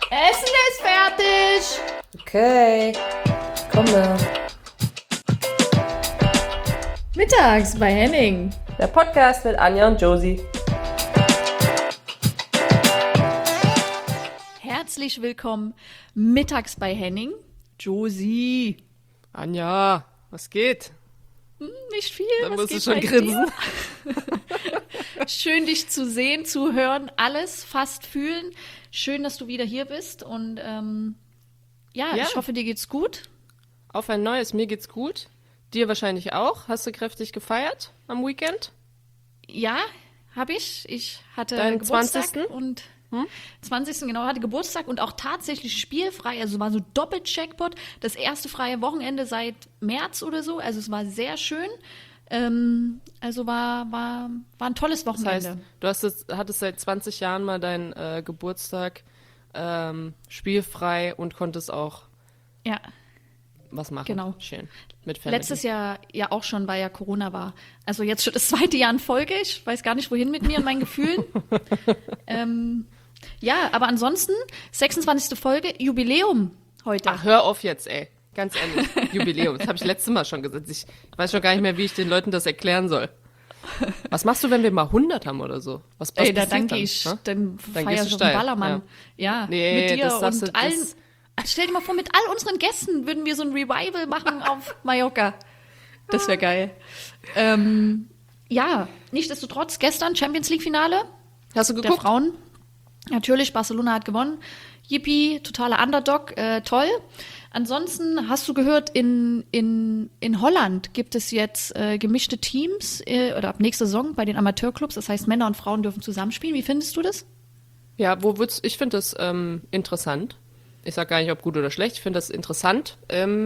Essen ist fertig. Okay, komme. Mittags bei Henning. Der Podcast mit Anja und Josie. Herzlich willkommen mittags bei Henning. Josie. Anja, was geht? Nicht viel. Da was musst du geht schon bei grinsen. dir? Schön, dich zu sehen, zu hören, alles fast fühlen. Schön, dass du wieder hier bist. Und Ja. ich hoffe, dir geht's gut. Auf ein neues, mir geht's gut. Dir wahrscheinlich auch. Hast du kräftig gefeiert am Weekend? Ja, habe ich. Ich hatte Deinen Geburtstag 20. und 20. genau, hatte Geburtstag und auch tatsächlich spielfrei. Also war so Doppel-Jackpot. Das erste freie Wochenende seit März oder so. Also es war sehr schön. Also war ein tolles Das Wochenende. heißt, hattest seit 20 Jahren mal deinen Geburtstag spielfrei und konntest auch Ja, was machen. Genau. Schön. Mit Family. letztes Jahr ja auch schon, weil ja Corona war. Also jetzt schon das zweite Jahr in Folge. Ich weiß gar nicht, wohin mit mir und meinen Gefühlen. Ja, aber ansonsten 26. Folge, Jubiläum heute. Ach, hör auf jetzt, ey. Ganz ehrlich. Jubiläum. Das habe ich letztes Mal schon gesagt. Ich weiß schon gar nicht mehr, wie ich den Leuten das erklären soll. Was machst du, wenn wir mal 100 haben oder so? Was Ey, da passiert danke dann, ich. ne? Dann Dann feier gehst ich du auf den steil, Ballermann. Ja, Nee, mit dir das sagst und du- allen. das- Stell dir mal vor, mit all unseren Gästen würden wir so ein Revival machen auf Mallorca. Das wäre geil. Ja, nichtsdestotrotz, gestern Champions League-Finale Hast du der geguckt? Frauen. Natürlich, Barcelona hat gewonnen. Yippie, totaler Underdog, toll. Ansonsten hast du gehört, in Holland gibt es jetzt gemischte Teams oder ab nächster Saison bei den Amateurclubs. Das heißt, Männer und Frauen dürfen zusammenspielen. Wie findest du das? Ja, ich finde das interessant. Ich sag gar nicht, ob gut oder schlecht. Ich finde das interessant.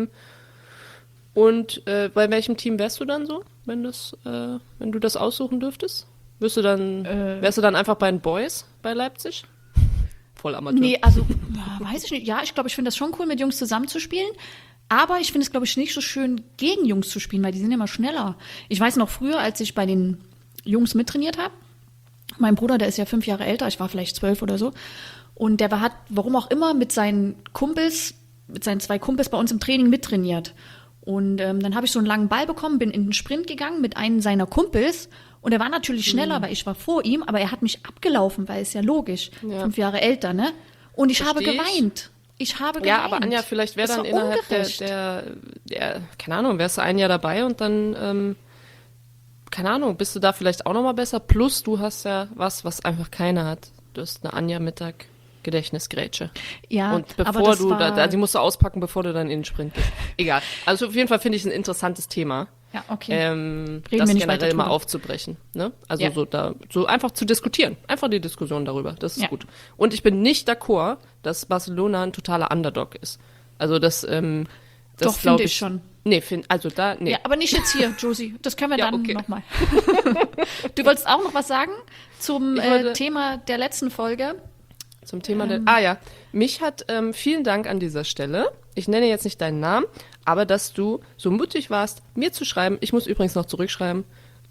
Bei welchem Team wärst du dann so, wenn du das aussuchen dürftest? Wärst du dann einfach bei den Boys bei Leipzig? Voll Amateur. Nee, also, weiß ich nicht. Ja, ich glaube, ich finde das schon cool, mit Jungs zusammenzuspielen. Aber ich finde es, glaube ich, nicht so schön, gegen Jungs zu spielen, weil die sind immer schneller. Ich weiß noch früher, als ich bei den Jungs mittrainiert habe, mein Bruder, der ist ja 5 Jahre älter, ich war vielleicht 12 oder so. Und der hat, warum auch immer, mit seinen 2 Kumpels bei uns im Training mittrainiert. Und dann habe ich so einen langen Ball bekommen, bin in den Sprint gegangen mit einem seiner Kumpels. Und er war natürlich schneller, weil ich war vor ihm, aber er hat mich abgelaufen, weil ist ja logisch. Ja. 5 Jahre älter, ne? Und ich habe Versteh ich. geweint. Ich habe geweint. Ja, aber Anja, vielleicht wäre Das dann war innerhalb ungerecht. keine Ahnung, wärst du ein Jahr dabei und dann, keine Ahnung, bist du da vielleicht auch nochmal besser. Plus du hast ja was einfach keiner hat. Du hast eine Anja Mittag Gedächtnisgrätsche. Ja, Und aber bevor das du, war, die musst du auspacken, bevor du dann in den Sprint gehst. Egal. Also auf jeden Fall finde ich es ein interessantes Thema. Ja, okay. Das wir nicht weiter generell mal drüber. aufzubrechen. Ne? Also Ja. so einfach zu diskutieren. Einfach die Diskussion darüber. Das ist Ja. gut. Und ich bin nicht d'accord, dass Barcelona ein totaler Underdog ist. Also das Doch, glaub finde ich schon. Nee, nee. Ja, aber nicht jetzt hier, Josie. Das können wir Ja, dann okay. nochmal. Du wolltest auch noch was sagen zum Ich wollte- Thema der letzten Folge? Zum Thema ja. Mich hat, vielen Dank an dieser Stelle. Ich nenne jetzt nicht deinen Namen, aber dass du so mutig warst, mir zu schreiben. Ich muss übrigens noch zurückschreiben.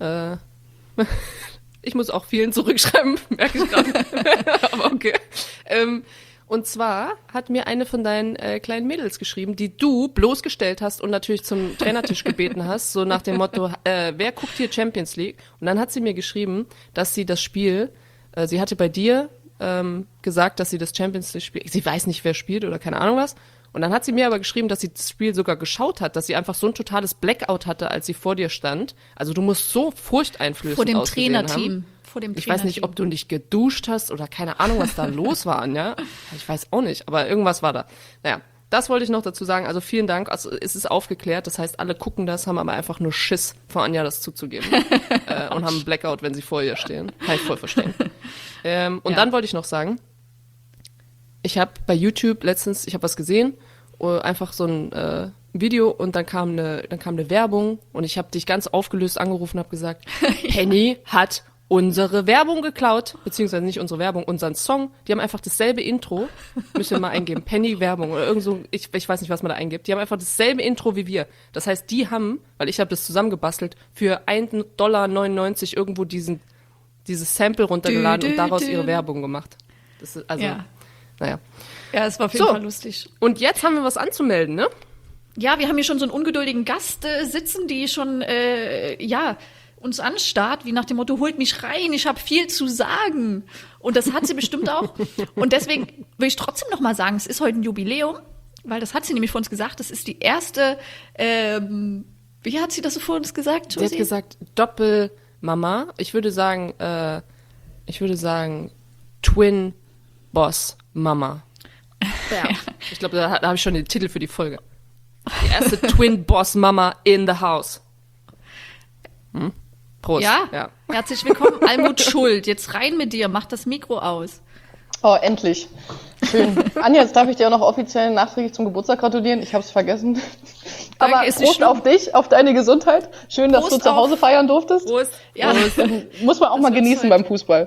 Ich muss auch vielen zurückschreiben, merke ich gerade. Aber okay. Und zwar hat mir eine von deinen kleinen Mädels geschrieben, die du bloßgestellt hast und natürlich zum Trainertisch gebeten hast, so nach dem Motto, wer guckt hier Champions League? Und dann hat sie mir geschrieben, dass sie das Spiel, sie hatte bei dir gesagt, dass sie das Champions League spielt. Sie weiß nicht, wer spielt oder keine Ahnung was. Und dann hat sie mir aber geschrieben, dass sie das Spiel sogar geschaut hat, dass sie einfach so ein totales Blackout hatte, als sie vor dir stand. Also du musst so furchteinflößend Vor dem ausgesehen Trainerteam. haben. Vor dem Ich weiß nicht, ob du nicht geduscht hast oder keine Ahnung, was da los war, Anja. Ich weiß auch nicht, aber irgendwas war da. Naja, das wollte ich noch dazu sagen. Also vielen Dank. Also es ist aufgeklärt. Das heißt, alle gucken das, haben aber einfach nur Schiss vor Anja, das zuzugeben. Und haben einen Blackout, wenn sie vor ihr stehen. Kann ich voll verstehen. Und Ja. dann wollte ich noch sagen, ich habe bei YouTube letztens, ich habe was gesehen, einfach so ein Video und dann kam eine Werbung und ich habe dich ganz aufgelöst angerufen und habe gesagt, Penny hat unsere Werbung geklaut, beziehungsweise nicht unsere Werbung, unseren Song. Die haben einfach dasselbe Intro, müsst ihr mal eingeben, Penny Werbung oder irgend so, ich weiß nicht, was man da eingibt. Die haben einfach dasselbe Intro wie wir. Das heißt, die haben, weil ich habe das zusammengebastelt, für 1,99 $ irgendwo dieses Sample runtergeladen und daraus ihre Werbung gemacht. Das ist, also, Ja. Naja. Ja, es war auf jeden Fall lustig. Und jetzt haben wir was anzumelden, ne? Ja, wir haben hier schon so einen ungeduldigen Gast sitzen, die schon, uns anstarrt, wie nach dem Motto, holt mich rein, ich habe viel zu sagen. Und das hat sie bestimmt auch. Und deswegen will ich trotzdem noch mal sagen, es ist heute ein Jubiläum, weil das hat sie nämlich vor uns gesagt, das ist die erste, wie hat sie das so vor uns gesagt, Josie? Sie hat gesagt, Doppelmama. Ich würde sagen, Twin Boss Mama. Ja. Ich glaube, da habe ich schon den Titel für die Folge. Die erste Twin Boss Mama in the house. Prost. Ja. Herzlich willkommen, Almut Schuld. Jetzt rein mit dir, mach das Mikro aus. Oh, endlich. Schön. Anja, jetzt darf ich dir auch noch offiziell nachträglich zum Geburtstag gratulieren. Ich habe es vergessen. Danke, Aber ist nicht Prost schlimm. auf dich, auf deine Gesundheit. Schön, dass Prost du zu Hause feiern durftest. Prost. Ja. Muss man auch mal genießen beim Fußball.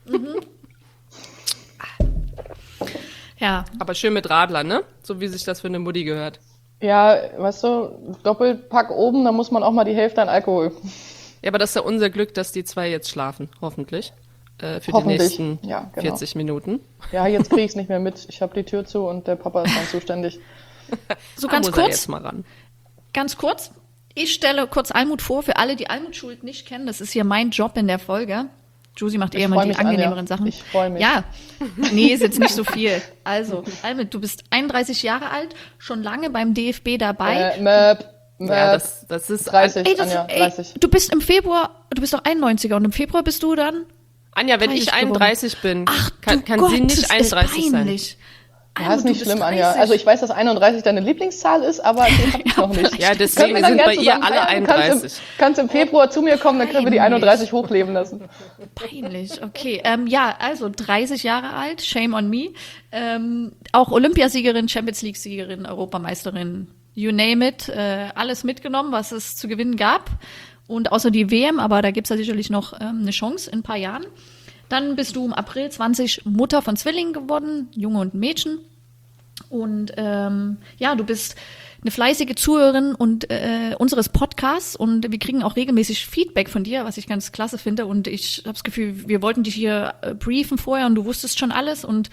Ja, Aber schön mit Radler, ne? So wie sich das für eine Mutti gehört. Ja, weißt du, Doppelpack oben, da muss man auch mal die Hälfte an Alkohol. Ja, aber das ist ja unser Glück, dass die zwei jetzt schlafen, hoffentlich. Für Hoffentlich. die nächsten Ja, genau. 40 Minuten. Ja, jetzt krieg ich's nicht mehr mit. Ich habe die Tür zu und der Papa ist dann zuständig. so Da ganz muss er kurz. jetzt mal ran. Ganz kurz. Ich stelle kurz Almut vor, für alle, die Almut Schuld nicht kennen. Das ist hier mein Job in der Folge. Josie macht eher freu mal die mich, Anja. angenehmeren Sachen. Ich freu mich. Ja, nee, ist jetzt nicht so viel. Also, Almut, du bist 31 Jahre alt, schon lange beim DFB dabei. Möp. Ja, das ist 30, Ey, Anja, 30. du bist im Februar, du bist doch 91er und im Februar bist du dann? Anja, wenn 30 ich 31 bin, Ach, kann du sie Gott, nicht das 31 ist sein. peinlich. Ja, Almut, ist du nicht bist schlimm, Anja. 30. Also ich weiß, dass 31 deine Lieblingszahl ist, aber die hab ich noch nicht. Ja, Können deswegen wir dann sind gern bei ihr zusammen alle feiern? 31. Kannst im Februar zu mir kommen, dann können wir die Peinlich. 31 hochleben lassen. Peinlich, okay. Ja, also 30 Jahre alt, shame on me. Auch Olympiasiegerin, Champions League-Siegerin, Europameisterin, you name it. Alles mitgenommen, was es zu gewinnen gab. Und außer die WM, aber da gibt's ja sicherlich noch eine Chance in ein paar Jahren. Dann bist du im April 20 Mutter von Zwillingen geworden, Junge und Mädchen. Und du bist eine fleißige Zuhörerin und unseres Podcasts und wir kriegen auch regelmäßig Feedback von dir, was ich ganz klasse finde. Und ich habe das Gefühl, wir wollten dich hier briefen vorher und du wusstest schon alles. Und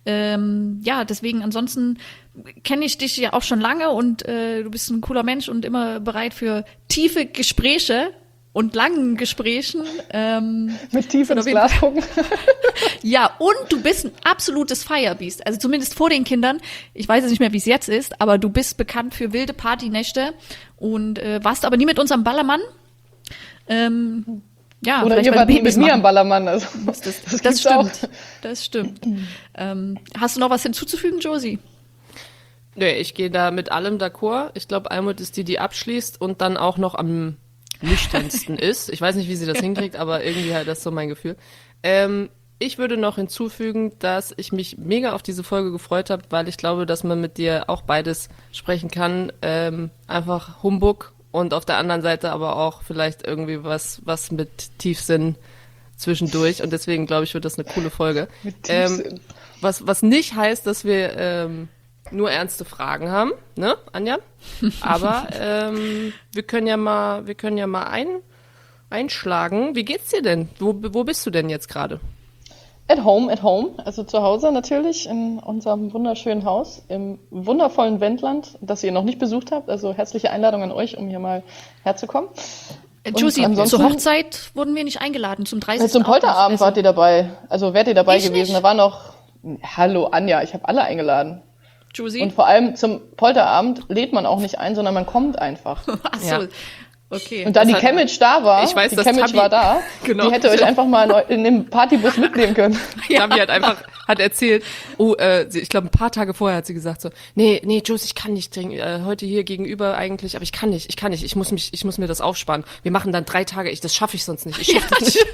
deswegen ansonsten kenne ich dich ja auch schon lange und du bist ein cooler Mensch und immer bereit für tiefe Gespräche und langen Gesprächen. Mit tief ins auf jeden Glas gucken. Ja, und du bist ein absolutes Firebeast. Also zumindest vor den Kindern. Ich weiß jetzt nicht mehr, wie es jetzt ist, aber du bist bekannt für wilde Partynächte und warst aber nie mit uns am Ballermann. Oder vielleicht, ihr weil wart du nie mit Babys mir machen. am Ballermann. Also, Das gibt's stimmt. auch. Das stimmt. Hast du noch was hinzuzufügen, Josie? Nee, ich gehe da mit allem d'accord. Ich glaube, Almut ist die abschließt und dann auch noch am nüchternsten ist. Ich weiß nicht, wie sie das hinkriegt, aber irgendwie halt das ist so mein Gefühl. Ich würde noch hinzufügen, dass ich mich mega auf diese Folge gefreut habe, weil ich glaube, dass man mit dir auch beides sprechen kann. Einfach Humbug und auf der anderen Seite aber auch vielleicht irgendwie was mit Tiefsinn zwischendurch. Und deswegen glaube ich, wird das eine coole Folge. Mit Tiefsinn. Was nicht heißt, dass wir nur ernste Fragen haben, ne, Anja? Aber wir können ja mal einschlagen. Wie geht's dir denn? Wo bist du denn jetzt gerade? At home. Also zu Hause natürlich, in unserem wunderschönen Haus, im wundervollen Wendland, das ihr noch nicht besucht habt. Also herzliche Einladung an euch, um hier mal herzukommen. Josie, ansonsten- zur Hochzeit wurden wir nicht eingeladen, zum 30. Zum Polterabend wart ihr dabei. Also wärt ihr dabei Ich gewesen. nicht. Da war noch, hallo Anja, ich habe alle eingeladen. Josie? Und vor allem zum Polterabend lädt man auch nicht ein, sondern man kommt einfach. Ach so, Ja. okay. Und da die hat- Chemnitz da war, Ich weiß, die dass Chemnitz Tabi- war da, Genau. die hätte euch einfach mal in dem Partybus mitnehmen können. Gabi hat erzählt, ich glaube ein paar Tage vorher hat sie gesagt so, nee, Jules, ich kann nicht trinken, heute hier gegenüber eigentlich, aber ich kann nicht, ich muss mir das aufsparen. Wir machen dann 3 Tage, das schaffe ich sonst nicht. Ich schaff das nicht.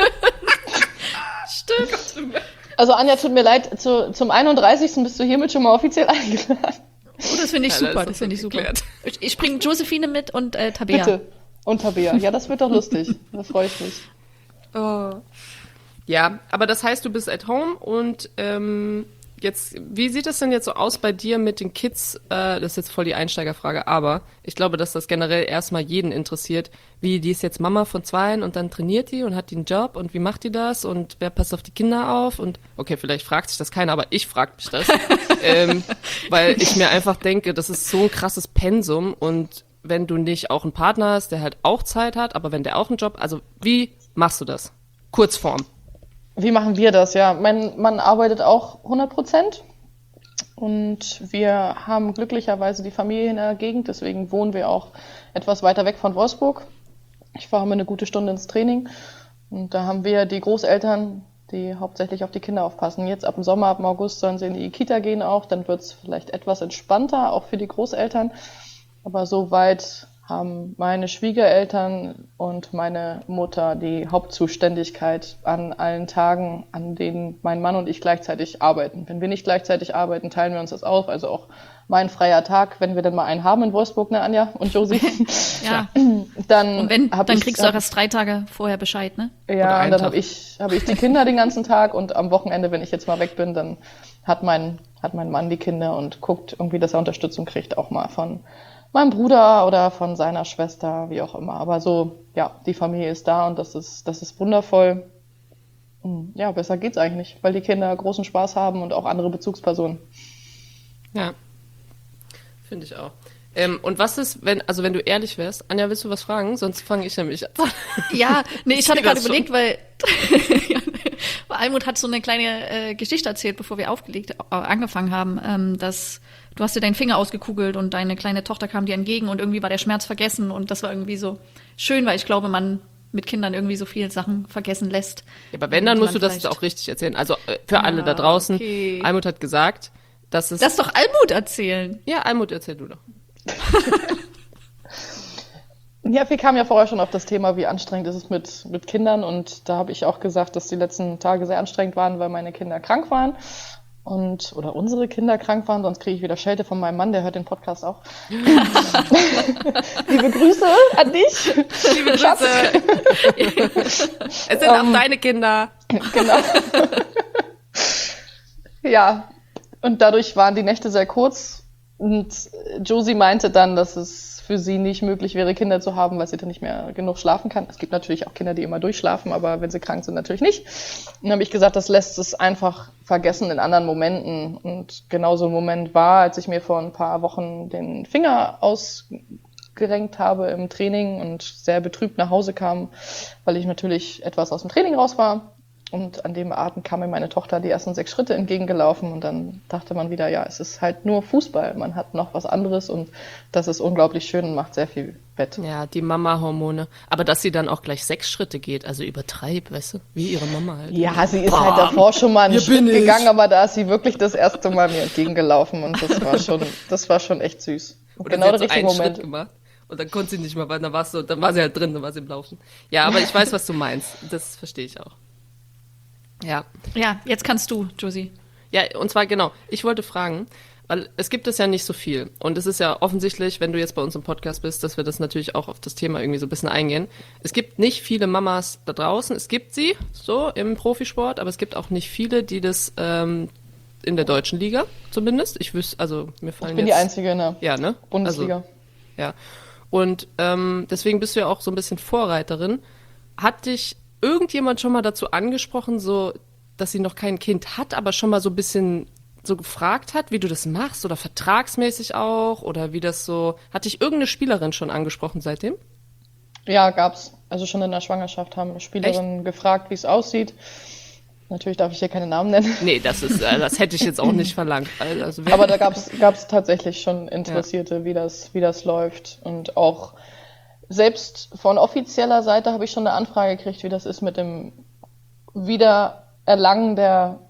Stimmt. Also Anja, tut mir leid, zum 31. bist du hiermit schon mal offiziell eingeladen. Oh, das finde ich Ja, super, das ist das finde ich super. geklärt. Ich bringe Josephine mit und Tabea. Bitte. Und Tabea. Ja, das wird doch lustig. Da freue ich mich. Ja, aber das heißt, du bist at home und wie sieht es denn jetzt so aus bei dir mit den Kids? Das ist jetzt voll die Einsteigerfrage, aber ich glaube, dass das generell erstmal jeden interessiert. Wie, die ist jetzt Mama von 2 und dann trainiert die und hat die einen Job und wie macht die das und wer passt auf die Kinder auf? Und okay, vielleicht fragt sich das keiner, aber ich frage mich das. Weil ich mir einfach denke, das ist so ein krasses Pensum und wenn du nicht auch einen Partner hast, der halt auch Zeit hat, aber wenn der auch einen Job, also wie machst du das? Kurzform. Wie machen wir das? Ja, mein Mann arbeitet auch 100% und wir haben glücklicherweise die Familie in der Gegend, deswegen wohnen wir auch etwas weiter weg von Wolfsburg. Ich fahre mir eine gute Stunde ins Training und da haben wir die Großeltern, die hauptsächlich auf die Kinder aufpassen. Jetzt ab dem Sommer, ab dem August sollen sie in die Kita gehen auch, dann wird es vielleicht etwas entspannter, auch für die Großeltern. Aber soweit haben meine Schwiegereltern und meine Mutter die Hauptzuständigkeit an allen Tagen, an denen mein Mann und ich gleichzeitig arbeiten. Wenn wir nicht gleichzeitig arbeiten, teilen wir uns das auf. Also auch mein freier Tag, wenn wir dann mal einen haben in Wolfsburg, ne, Anja und Josie? Ja. Dann Und dann kriegst du auch erst 3 Tage vorher Bescheid, ne? Ja, und dann habe ich die Kinder den ganzen Tag und am Wochenende, wenn ich jetzt mal weg bin, dann hat mein Mann die Kinder und guckt irgendwie, dass er Unterstützung kriegt, auch mal von meinem Bruder oder von seiner Schwester, wie auch immer. Aber so, ja, die Familie ist da und das ist wundervoll. Ja, besser geht's eigentlich nicht, weil die Kinder großen Spaß haben und auch andere Bezugspersonen. Ja, finde ich auch. Und was ist, wenn du ehrlich wärst, Anja, willst du was fragen? Sonst fange ich nämlich an. Ja, nee, ich hatte sehe gerade das überlegt, weil Almut hat so eine kleine Geschichte erzählt, bevor wir angefangen haben, dass du hast dir deinen Finger ausgekugelt und deine kleine Tochter kam dir entgegen und irgendwie war der Schmerz vergessen und das war irgendwie so schön, weil ich glaube, man mit Kindern irgendwie so viele Sachen vergessen lässt. Ja, aber wenn, dann musst du das auch richtig erzählen. Also für alle da draußen. Okay. Almut hat gesagt, dass es... Lass doch Almut erzählen. Ja, Almut, erzähl du doch. Ja, wir kamen ja vorher schon auf das Thema, wie anstrengend ist es mit Kindern und da habe ich auch gesagt, dass die letzten Tage sehr anstrengend waren, weil meine Kinder krank waren. Oder unsere Kinder krank waren, sonst kriege ich wieder Schelte von meinem Mann, der hört den Podcast auch. Liebe Grüße an dich. Liebe Grüße. Es sind auch deine Kinder. Genau. Ja, und dadurch waren die Nächte sehr kurz. Und Josie meinte dann, dass es für sie nicht möglich wäre, Kinder zu haben, weil sie dann nicht mehr genug schlafen kann. Es gibt natürlich auch Kinder, die immer durchschlafen, aber wenn sie krank sind, natürlich nicht. Und dann habe ich gesagt, das lässt es einfach vergessen in anderen Momenten. Und genau so ein Moment war, als ich mir vor ein paar Wochen den Finger ausgerenkt habe im Training und sehr betrübt nach Hause kam, weil ich natürlich etwas aus dem Training raus war. Und an dem Abend kam mir meine Tochter die ersten 6 Schritte entgegengelaufen und dann dachte man wieder, ja, es ist halt nur Fußball. Man hat noch was anderes und das ist unglaublich schön und macht sehr viel Bett. Ja, die Mama-Hormone. Aber dass sie dann auch gleich 6 Schritte geht, also übertreibt, weißt du, wie ihre Mama halt. Ja, sie ist halt davor schon mal einen Schritt gegangen, aber da ist sie wirklich das erste Mal mir entgegengelaufen und das war schon echt süß. Oder genau der richtige einen Moment. Schritt gemacht und dann konnte sie nicht mehr, weil dann war sie halt drin, dann war sie im Laufen. Ja, aber ich weiß, was du meinst. Das verstehe ich auch. Ja. Ja, jetzt kannst du, Josie. Ja, und zwar genau, ich wollte fragen, weil es gibt es ja nicht so viel. Und es ist ja offensichtlich, wenn du jetzt bei uns im Podcast bist, dass wir das natürlich auch auf das Thema irgendwie so ein bisschen eingehen. Es gibt nicht viele Mamas da draußen. Es gibt sie so im Profisport, aber es gibt auch nicht viele, die das in der deutschen Liga zumindest. Ich wüsste, also mir fallen Ich bin jetzt... die Einzige in der Ja, ne? Bundesliga. Also, ja. Und deswegen bist du ja auch so ein bisschen Vorreiterin. Hat dich irgendjemand schon mal dazu angesprochen, so, dass sie noch kein Kind hat, aber schon mal so ein bisschen so gefragt hat, wie du das machst oder vertragsmäßig auch oder wie das so, hat dich irgendeine Spielerin schon angesprochen seitdem? Ja, gab's. Also schon in der Schwangerschaft haben Spielerinnen gefragt, wie es aussieht. Natürlich darf ich hier keine Namen nennen. Nee, das hätte ich jetzt auch nicht verlangt. Also, Aber da gab's tatsächlich schon Interessierte, wie das läuft. Und auch selbst von offizieller Seite habe ich schon eine Anfrage gekriegt, wie das ist mit dem Wiedererlangen der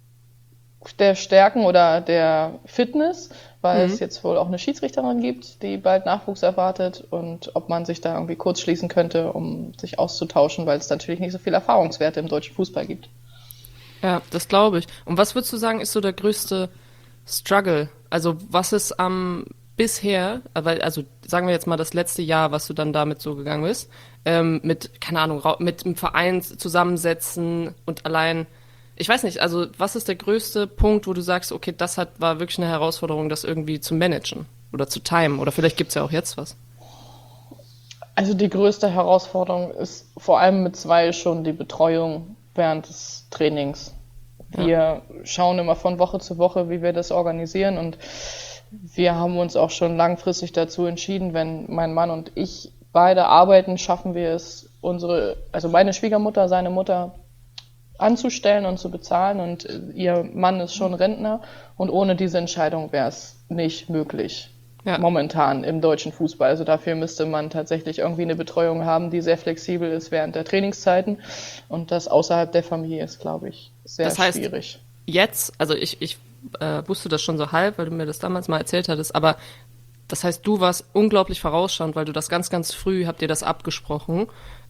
Stärken oder der Fitness, weil es jetzt wohl auch eine Schiedsrichterin gibt, die bald Nachwuchs erwartet und ob man sich da irgendwie kurz schließen könnte, um sich auszutauschen, weil es natürlich nicht so viel Erfahrungswerte im deutschen Fußball gibt. Ja, das glaube ich. Und was würdest du sagen, ist so der größte Struggle? Also was ist bisher, also sagen wir jetzt mal das letzte Jahr, was du dann damit so gegangen bist, mit, keine Ahnung, mit dem Verein zusammensetzen und allein, Ich weiß nicht, also was ist der größte Punkt, wo du sagst, okay, war wirklich eine Herausforderung, das irgendwie zu managen oder zu timen? Oder vielleicht gibt's ja auch jetzt was. Also die größte Herausforderung ist vor allem mit 2 schon die Betreuung während des Trainings. Wir schauen immer von Woche zu Woche, wie wir das organisieren, und wir haben uns auch schon langfristig dazu entschieden, wenn mein Mann und ich beide arbeiten, schaffen wir es, also meine Schwiegermutter, seine Mutter anzustellen und zu bezahlen, und ihr Mann ist schon Rentner, und ohne diese Entscheidung wäre es nicht möglich. Momentan im deutschen Fußball. Also dafür müsste man tatsächlich irgendwie eine Betreuung haben, die sehr flexibel ist während der Trainingszeiten, und das außerhalb der Familie ist, glaube ich, sehr schwierig. Jetzt, also ich wusste das schon so halb, weil du mir das damals mal erzählt hattest, aber das heißt, du warst unglaublich vorausschauend, weil du das ganz, ganz früh, habt ihr das abgesprochen,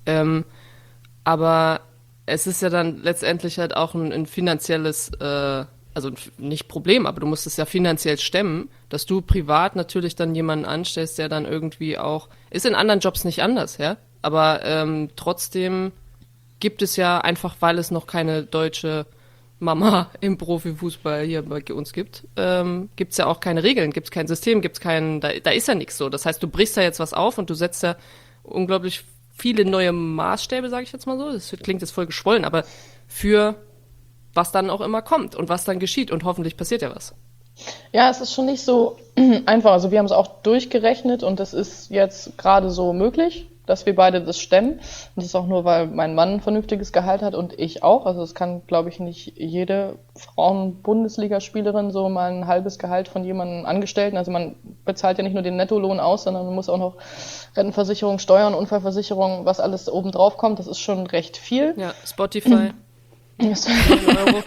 aber es ist ja dann letztendlich halt auch ein finanzielles, also nicht Problem, aber du musst es ja finanziell stemmen, dass du privat natürlich dann jemanden anstellst, der dann irgendwie auch, ist in anderen Jobs nicht anders, ja, aber trotzdem gibt es ja einfach, weil es noch keine deutsche Mama im Profifußball hier bei uns gibt, gibt's ja auch keine Regeln, gibt's kein System, da ist ja nichts so. Das heißt, du brichst da jetzt was auf und du setzt ja unglaublich viele neue Maßstäbe, sage ich jetzt mal so. Das klingt jetzt voll geschwollen, aber für was dann auch immer kommt und was dann geschieht, und hoffentlich passiert ja was. Ja, es ist schon nicht so einfach. Also wir haben es auch durchgerechnet, und das ist jetzt gerade so möglich, dass wir beide das stemmen. Und das ist auch nur, weil mein Mann ein vernünftiges Gehalt hat und ich auch. Also es kann, glaube ich, nicht jede Frauen-Bundesligaspielerin so mal ein halbes Gehalt von jemandem Angestellten. Also man bezahlt ja nicht nur den Nettolohn aus, sondern man muss auch noch Rentenversicherung, Steuern, Unfallversicherung, was alles oben drauf kommt. Das ist schon recht viel. Ja, Spotify. 9 Euro.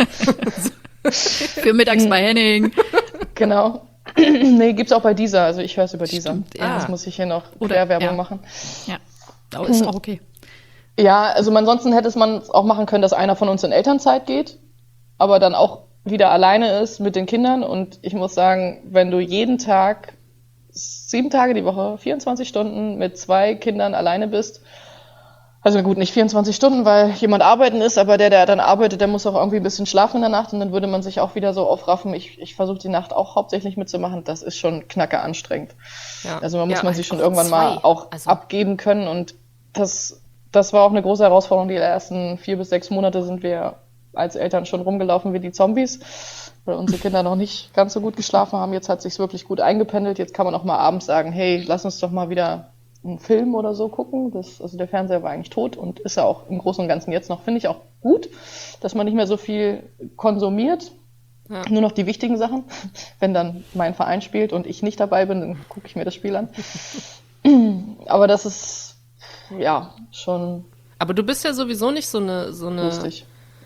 Für mittags bei Henning. Genau. Nee, gibt's auch bei Deezer. Also ich höre es über Deezer. Stimmt, ja. Das muss ich hier noch Oder- Werbung machen. Ja, aber ist auch okay. Ja, also ansonsten hätte man es auch machen können, dass einer von uns in Elternzeit geht, aber dann auch wieder alleine ist mit den Kindern. Und ich muss sagen, wenn du jeden Tag 7 Tage die Woche, 24 Stunden mit 2 Kindern alleine bist, also gut, nicht 24 Stunden, weil jemand arbeiten ist, aber der dann arbeitet, der muss auch irgendwie ein bisschen schlafen in der Nacht, und dann würde man sich auch wieder so aufraffen. Ich versuche die Nacht auch hauptsächlich mitzumachen. Das ist schon knacke anstrengend. Ja. Also man muss man sich schon auch irgendwann mal 2. auch Also- abgeben können, und das war auch eine große Herausforderung. Die ersten 4 bis 6 Monate sind wir als Eltern schon rumgelaufen wie die Zombies, weil unsere Kinder noch nicht ganz so gut geschlafen haben. Jetzt hat sich's wirklich gut eingependelt. Jetzt kann man auch mal abends sagen, hey, lass uns doch mal wieder einen Film oder so gucken. Also der Fernseher war eigentlich tot, und ist ja auch im Großen und Ganzen jetzt noch, finde ich auch gut, dass man nicht mehr so viel konsumiert. Ja. Nur noch die wichtigen Sachen. Wenn dann mein Verein spielt und ich nicht dabei bin, dann gucke ich mir das Spiel an. Aber das ist, ja, schon Aber du bist ja sowieso nicht so eine lustig.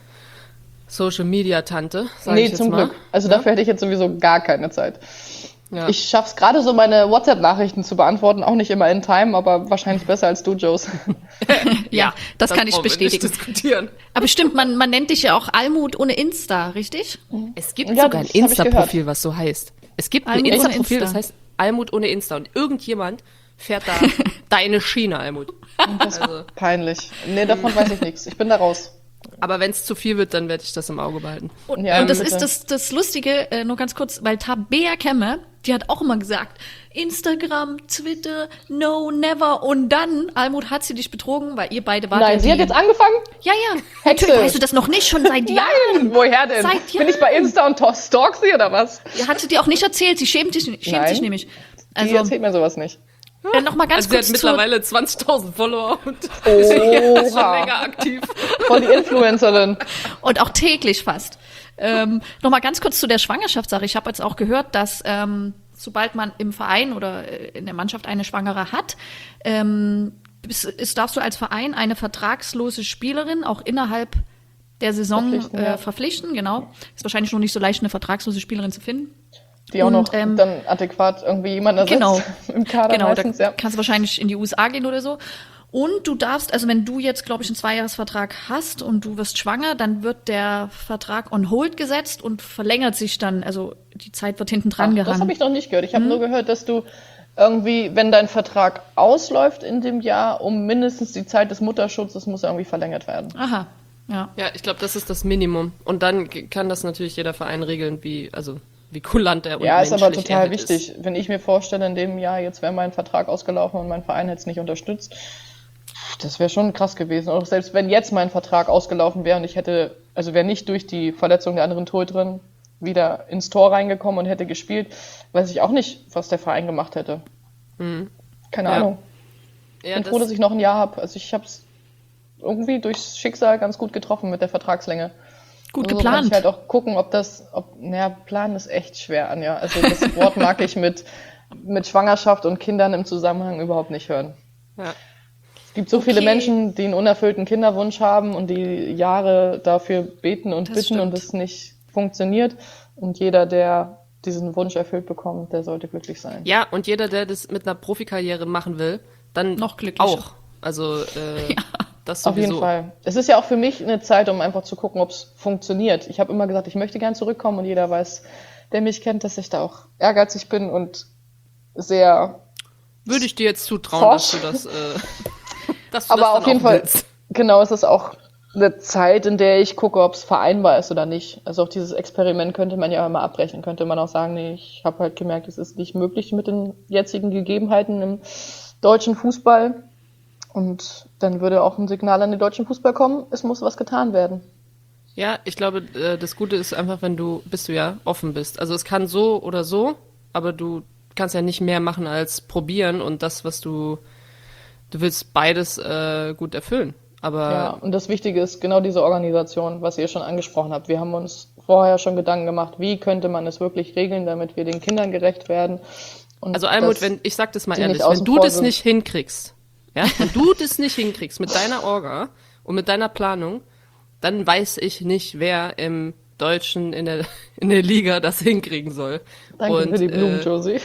Social-Media-Tante, sag Nee, ich jetzt zum mal. Glück. Also dafür hätte ich jetzt sowieso gar keine Zeit. Ja. Ich schaff's gerade so, meine WhatsApp-Nachrichten zu beantworten, auch nicht immer in Time, aber wahrscheinlich besser als du, Joes. Ja, das kann ich brauchen wir nicht bestätigen. diskutieren. Aber stimmt, man nennt dich ja auch Almut ohne Insta, richtig? Es gibt Ja, sogar ein das hab ich Insta-Profil, was so heißt. Es gibt ein Almut ohne Insta-Profil, das Insta. heißt Almut ohne Insta. Und irgendjemand fährt da deine Schiene, Almut. Das Also, ist peinlich. Nee, davon weiß ich nichts. Ich bin da raus. aber wenn es zu viel wird, dann werde ich das im Auge behalten. Und, Ja, und das bitte. ist das Lustige, nur ganz kurz, weil Tabea Kemme, die hat auch immer gesagt, Instagram, Twitter, no, never. Und dann, Almut, hat sie dich betrogen, weil ihr beide wart Nein, ja sie hat die- jetzt angefangen? Ja, ja. Hexe. Natürlich, weißt du das noch nicht, schon seit Jahren. Nein, woher denn? Seit Bin ich bei Jahren. Insta und stalk sie oder was? Hat sie dir auch nicht erzählt, sie schämt sich Nein. nämlich. Die Also, erzählt mir sowas nicht. noch mal ganz Also sie hat kurz zur, mittlerweile 20.000 Follower und ist schon länger Oha, aktiv. voll die Influencerin. und auch täglich fast. Noch mal ganz kurz zu der Schwangerschaftssache. Ich habe jetzt auch gehört, dass sobald man im Verein oder in der Mannschaft eine Schwangere hat, darfst du als Verein eine vertragslose Spielerin auch innerhalb der Saison Verpflichten, ja. verpflichten. Genau. Ist wahrscheinlich noch nicht so leicht, eine vertragslose Spielerin zu finden. Die auch Und, noch dann adäquat irgendwie jemand ersetzt Genau. im Kader Genau, meistens, da ja. kannst du wahrscheinlich in die USA gehen oder so. Und du darfst, also wenn du jetzt, glaube ich, einen 2-Jahres-Vertrag hast und du wirst schwanger, dann wird der Vertrag on hold gesetzt und verlängert sich dann, also die Zeit wird hinten dran Ach, das gehangen. habe ich noch nicht gehört. Ich habe nur gehört, dass du irgendwie, wenn dein Vertrag ausläuft in dem Jahr, um mindestens die Zeit des Mutterschutzes muss er irgendwie verlängert werden. Aha. Ja. Ja, ich glaube, das ist das Minimum. Und dann kann das natürlich jeder Verein regeln, wie kulant er und Ja, ist aber menschlich er total halt wichtig. ist. Wenn ich mir vorstelle, in dem Jahr, jetzt wäre mein Vertrag ausgelaufen und mein Verein hätte es nicht unterstützt, das wäre schon krass gewesen. Auch selbst wenn jetzt mein Vertrag ausgelaufen wäre und ich hätte, also wäre nicht durch die Verletzung der anderen Torhüterin wieder ins Tor reingekommen und hätte gespielt, weiß ich auch nicht, was der Verein gemacht hätte. Keine Ja. Ahnung. Ich Ja, bin froh, dass ich noch ein Jahr habe. Also ich habe es irgendwie durchs Schicksal ganz gut getroffen mit der Vertragslänge. Gut Also so kann geplant. ich halt auch gucken, planen ist echt schwer, Anja. Also das Wort mag ich mit Schwangerschaft und Kindern im Zusammenhang überhaupt nicht hören. Ja. Es gibt so viele Okay. Menschen, die einen unerfüllten Kinderwunsch haben und die Jahre dafür beten und Das bitten stimmt. und es nicht funktioniert. Und jeder, der diesen Wunsch erfüllt bekommt, der sollte glücklich sein. Ja, und jeder, der das mit einer Profikarriere machen will, dann Noch glücklicher. auch. Also das Auf sowieso. jeden Fall. Es ist ja auch für mich eine Zeit, um einfach zu gucken, ob es funktioniert. Ich habe immer gesagt, ich möchte gern zurückkommen und jeder weiß, der mich kennt, dass ich da auch ehrgeizig bin und sehr. Würde ich dir jetzt zutrauen, Forsch. dass du das Aber dann auf jeden auch Fall, willst. genau, es ist auch eine Zeit, in der ich gucke, ob es vereinbar ist oder nicht. Also auch dieses Experiment könnte man ja immer abbrechen. Könnte man auch sagen, nee, ich habe halt gemerkt, es ist nicht möglich mit den jetzigen Gegebenheiten im deutschen Fußball. Und dann würde auch ein Signal an den deutschen Fußball kommen, es muss was getan werden. Ja, ich glaube, das Gute ist einfach, bist du ja offen bist. Also es kann so oder so, aber du kannst ja nicht mehr machen als probieren und das, was du willst beides gut erfüllen. Aber Ja, und das Wichtige ist genau diese Organisation, was ihr schon angesprochen habt. Wir haben uns vorher schon Gedanken gemacht, wie könnte man es wirklich regeln, damit wir den Kindern gerecht werden. Und also Almut, dass ich sag das mal die ehrlich, nicht außen wenn du vor das sind. nicht hinkriegst, ja, wenn du das nicht hinkriegst mit deiner Orga und mit deiner Planung, dann weiß ich nicht, wer im Deutschen in der Liga das hinkriegen soll. Danke und, für die Blumen, Josie.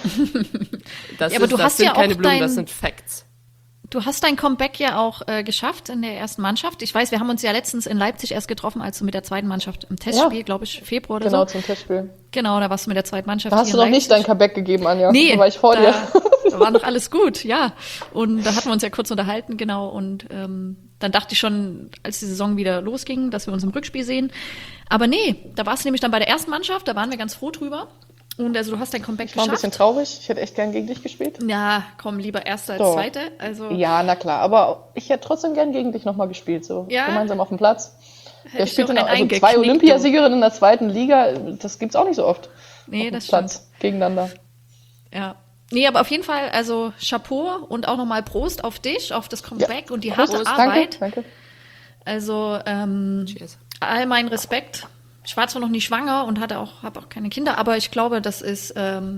Das, Ja, aber du das hast sind ja keine auch Blumen, dein- das sind Facts. Du hast dein Comeback ja auch geschafft in der ersten Mannschaft. Ich weiß, wir haben uns ja letztens in Leipzig erst getroffen, als du mit der zweiten Mannschaft im Testspiel, Ja. glaube ich, Februar oder Genau, so. zum Testspiel. Genau, da warst du mit der zweiten Mannschaft Da hast hier du noch in nicht dein Leipzig. Comeback gegeben, Anja. Nee, Da war ich vor dir. da war noch alles gut, ja. Und da hatten wir uns ja kurz unterhalten, genau. Und dann dachte ich schon, als die Saison wieder losging, dass wir uns im Rückspiel sehen. Aber nee, da warst du nämlich dann bei der ersten Mannschaft, da waren wir ganz froh drüber. Und also du hast dein Comeback Ich war ein bisschen geschafft. traurig. Ich hätte echt gern gegen dich gespielt. Ja, komm, lieber Erster als Doch. Zweite. Also Ja, na klar. Aber ich hätte trotzdem gern gegen dich nochmal gespielt. So Ja. gemeinsam auf dem Platz. Der ich spielt doch dann einen also eingeknickt, zwei du. Olympiasiegerinnen in der zweiten Liga. Das gibt's auch nicht so oft. Nee, auf dem das stimmt. Platz gegeneinander. Ja. Nee, aber auf jeden Fall, also Chapeau und auch nochmal Prost auf dich, auf das Comeback und die Prost. harte Danke, Arbeit. danke. Also Cheers. all mein Respekt. Ich war zwar noch nie schwanger und habe auch keine Kinder, aber ich glaube, das ist.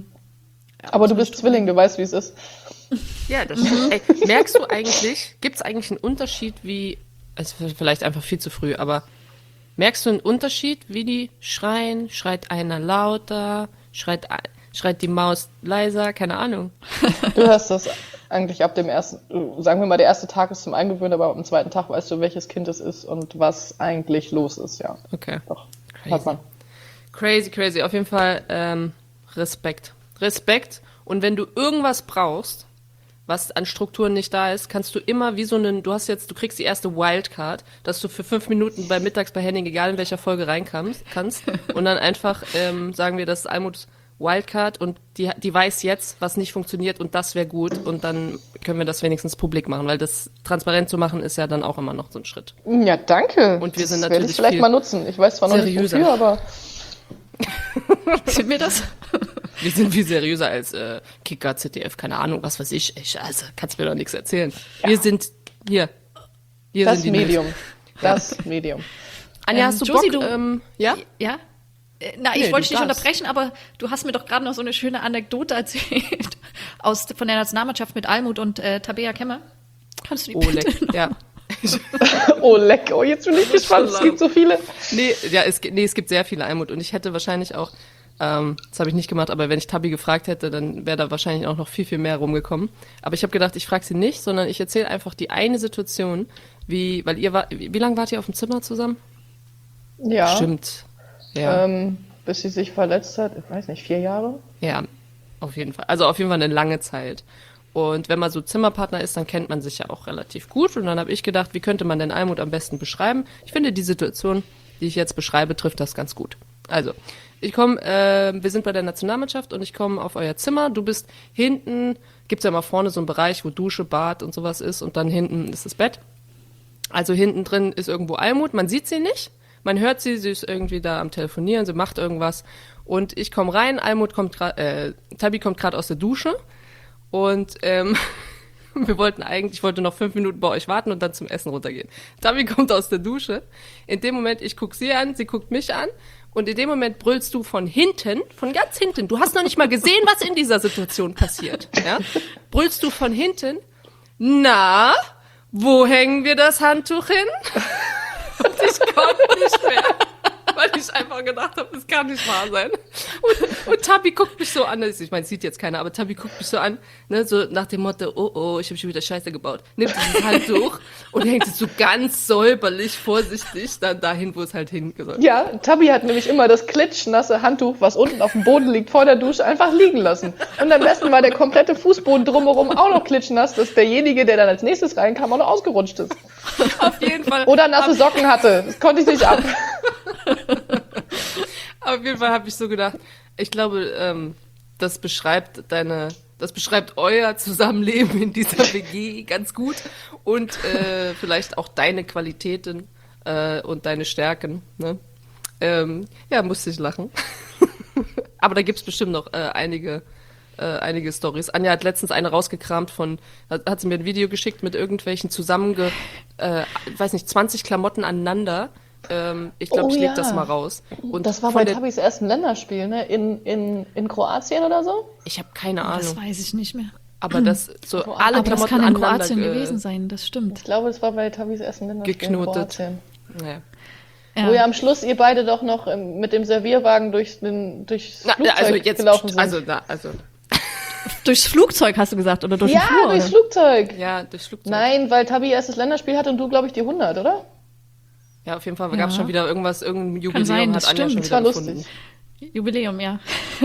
Aber du bist Zwilling, du weißt, wie es ist. Ja, das stimmt. Ey, merkst du eigentlich, gibt es eigentlich einen Unterschied, also vielleicht einfach viel zu früh, aber merkst du einen Unterschied, wie die schreien? Schreit einer lauter? Schreit die Maus leiser? Keine Ahnung. Du hörst das eigentlich ab dem ersten, sagen wir mal, der erste Tag ist zum Eingewöhnen, aber am zweiten Tag weißt du, welches Kind es ist und was eigentlich los ist, ja. Okay. Doch, Crazy. hat man. Crazy. Auf jeden Fall Respekt. Und wenn du irgendwas brauchst, was an Strukturen nicht da ist, kannst du immer wie du kriegst die erste Wildcard, dass du für 5 Minuten mittags bei Henning, egal in welcher Folge kannst und dann einfach sagen wir, das ist Almuts Wildcard und die weiß jetzt, was nicht funktioniert und das wäre gut und dann können wir das wenigstens publik machen, weil das transparent zu machen ist ja dann auch immer noch so ein Schritt. Ja, danke. Und wir sind das werde natürlich ich vielleicht viel mal nutzen. Ich weiß zwar noch seriöser. nicht wofür, aber Sind wir das? Wir sind viel seriöser als Kicker, ZDF, keine Ahnung, was weiß ich. Also kannst mir doch nichts erzählen. Wir sind hier. Wir das sind die Medium. Das Medium. Anja, hast du Josie, Bock? Ja? Ja? Na, Nee, ich wollte dich du nicht darfst. unterbrechen, aber du hast mir doch gerade noch so eine schöne Anekdote erzählt von der Nationalmannschaft mit Almut und Tabea Kemmer. Kannst du die Oh, bitte leck. noch? Ja. Oh, leck. Oh, jetzt bin ich gespannt. Es gibt so viele. Es gibt sehr viele Almut und ich hätte wahrscheinlich auch, das habe ich nicht gemacht, aber wenn ich Tabi gefragt hätte, dann wäre da wahrscheinlich auch noch viel, viel mehr rumgekommen. Aber ich habe gedacht, ich frage sie nicht, sondern ich erzähle einfach die eine Situation, wie lange wart ihr auf dem Zimmer zusammen? Ja. Stimmt. Ja. Bis sie sich verletzt hat, ich weiß nicht, 4 Jahre? Ja, auf jeden Fall. Also auf jeden Fall eine lange Zeit. Und wenn man so Zimmerpartner ist, dann kennt man sich ja auch relativ gut. Und dann habe ich gedacht, wie könnte man denn Almut am besten beschreiben? Ich finde, die Situation, die ich jetzt beschreibe, trifft das ganz gut. Also, wir sind bei der Nationalmannschaft und ich komme auf euer Zimmer. Du bist hinten, gibt's ja mal vorne so einen Bereich, wo Dusche, Bad und sowas ist und dann hinten ist das Bett. Also hinten drin ist irgendwo Almut, man sieht sie nicht, man hört sie ist irgendwie da am Telefonieren, sie macht irgendwas und ich komme rein, Tabi kommt gerade aus der Dusche und ich wollte noch 5 Minuten bei euch warten und dann zum Essen runtergehen. Tabi kommt aus der Dusche, in dem Moment, ich gucke sie an, sie guckt mich an und in dem Moment brüllst du von ganz hinten, du hast noch nicht mal gesehen, was in dieser Situation passiert, ja? Brüllst du von hinten, na, wo hängen wir das Handtuch hin? Und ich konnte nicht mehr, weil ich einfach gedacht habe, das kann nicht wahr sein. Und Tabi guckt mich so an, ich meine, sieht jetzt keiner, aber Tabi guckt mich so an, ne, so nach dem Motto, oh, ich habe schon wieder Scheiße gebaut. Nimmt dieses Handtuch und hängt es so ganz säuberlich, vorsichtig dann dahin, wo es halt hingesollt. Ja, Tabi hat nämlich immer das klitschnasse Handtuch, was unten auf dem Boden liegt, vor der Dusche einfach liegen lassen. Und am besten war der komplette Fußboden drumherum auch noch klitschnass, dass derjenige, der dann als nächstes reinkam, auch noch ausgerutscht ist. Auf jeden Fall. Oder nasse Socken hatte. Das konnte ich nicht ab. Auf jeden Fall habe ich so gedacht, ich glaube, das beschreibt euer Zusammenleben in dieser WG ganz gut und vielleicht auch deine Qualitäten und deine Stärken. Ne? Ja, musste ich lachen. Aber da gibt's bestimmt noch einige Storys. Anja hat letztens eine rausgekramt hat sie mir ein Video geschickt mit irgendwelchen 20 Klamotten aneinander. Ich glaube, ich leg das mal raus. Und das war bei Tabis ersten Länderspiel, ne? In Kroatien oder so? Ich habe keine Ahnung. Das weiß ich nicht mehr. Aber das so alle Aber das Klamotten kann in aneinander Kroatien gewesen sein, das stimmt. Ich glaube, es war bei Tabis ersten Länderspiel geknotet. in Kroatien. Ja. Ja. Wo ja am Schluss ihr beide doch noch mit dem Servierwagen durchs Flugzeug gelaufen sind. Durchs Flugzeug hast du gesagt, oder durch den Ja, Flur? durchs oder? Flugzeug. Ja, durchs Flugzeug. Nein, weil Tabi erstes Länderspiel hatte und du, glaube ich, die 100, oder? Ja, auf jeden Fall Ja. gab es schon wieder irgendein Jubiläum, sein, das hat Anja stimmt. schon Das war wieder lustig. gefunden. Jubiläum, ja.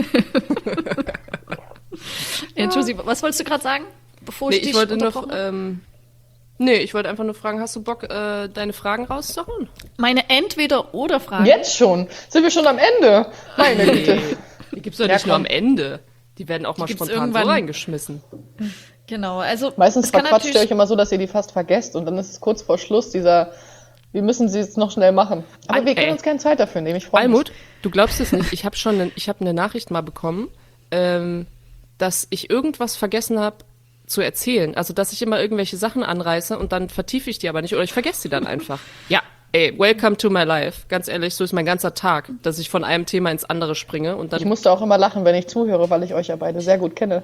Ja, Josie, was wolltest du gerade sagen? Bevor ich dich ich wollte unterbrochen habe? ich wollte einfach nur fragen, hast du Bock, deine Fragen rauszuhauen? Meine Entweder-oder-Frage. Jetzt schon? Sind wir schon am Ende? Meine Güte. Die gibt's doch Ja, nicht nur komm. am Ende. Die werden auch mal gibt's spontan so irgendwann. reingeschmissen. Genau, also Meistens es kann verquatscht ihr euch natürlich, immer so, dass ihr die fast vergesst und dann ist es kurz vor Schluss wir müssen sie jetzt noch schnell machen. Aber wir können uns keine Zeit dafür nehmen, ich freue mich. Almut, du glaubst es nicht, ich habe eine Nachricht mal bekommen, dass ich irgendwas vergessen habe zu erzählen. Also, dass ich immer irgendwelche Sachen anreiße und dann vertiefe ich die aber nicht oder ich vergesse die dann einfach. Ja, welcome to my life. Ganz ehrlich, so ist mein ganzer Tag, dass ich von einem Thema ins andere springe und dann Ich musste auch immer lachen, wenn ich zuhöre, weil ich euch ja beide sehr gut kenne.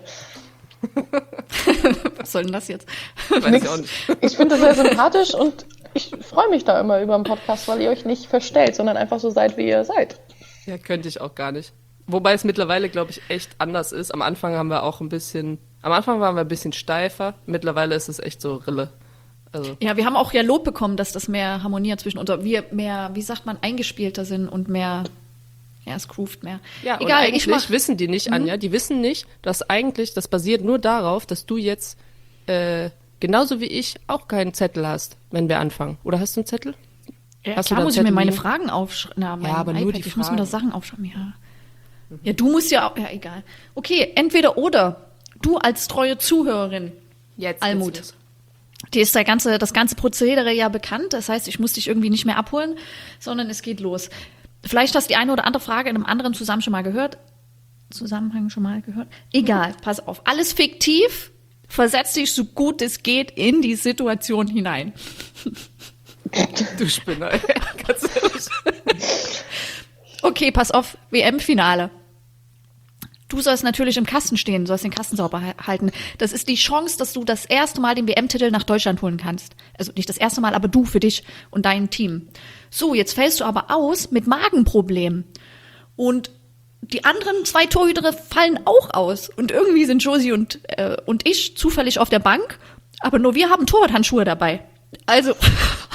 was soll denn das jetzt? weiß ich auch nicht. Ich finde das sehr sympathisch und ich freue mich da immer über den Podcast, weil ihr euch nicht verstellt, sondern einfach so seid, wie ihr seid. Ja, könnte ich auch gar nicht. Wobei es mittlerweile, glaube ich, echt anders ist. Am Anfang waren wir ein bisschen steifer. Mittlerweile ist es echt so Rille. Also, Ja, wir haben auch ja Lob bekommen, dass das mehr harmoniert zwischen uns, oder wir mehr, wie sagt man, eingespielter sind und mehr, ja, es groovt mehr. ja, und Egal, eigentlich wissen die nicht, Anja, die wissen nicht, dass eigentlich, das basiert nur darauf, dass du jetzt genauso wie ich auch keinen Zettel hast, wenn wir anfangen. Oder hast du einen Zettel? Ja, Hast du klar da muss ich mir Zettel meine liegen? Fragen aufschreiben. Na, mein aber nur iPad, die ich muss mir da Fragen. Sachen aufschreiben, ja. Ja, du musst ja auch, ja, egal. Okay, entweder oder. Du als treue Zuhörerin, Jetzt Almut. geht's los. dir ist das ganze Prozedere ja bekannt. Das heißt, ich muss dich irgendwie nicht mehr abholen, sondern es geht los. Vielleicht hast du die eine oder andere Frage in einem anderen Zusammenhang schon mal gehört. Egal, pass auf. Alles fiktiv. Versetz dich so gut es geht in die Situation hinein. Du Spinner, ey. Ganz ehrlich. Okay, pass auf, WM-Finale. Du sollst natürlich im Kasten stehen, sollst den Kasten sauber halten. Das ist die Chance, dass du das erste Mal den WM-Titel nach Deutschland holen kannst. Also nicht das erste Mal, aber du für dich und dein Team. So, jetzt fällst du aber aus mit Magenproblemen. Und die anderen 2 Torhüter fallen auch aus. Und irgendwie sind Josie und ich zufällig auf der Bank, aber nur wir haben Torwarthandschuhe dabei. Also,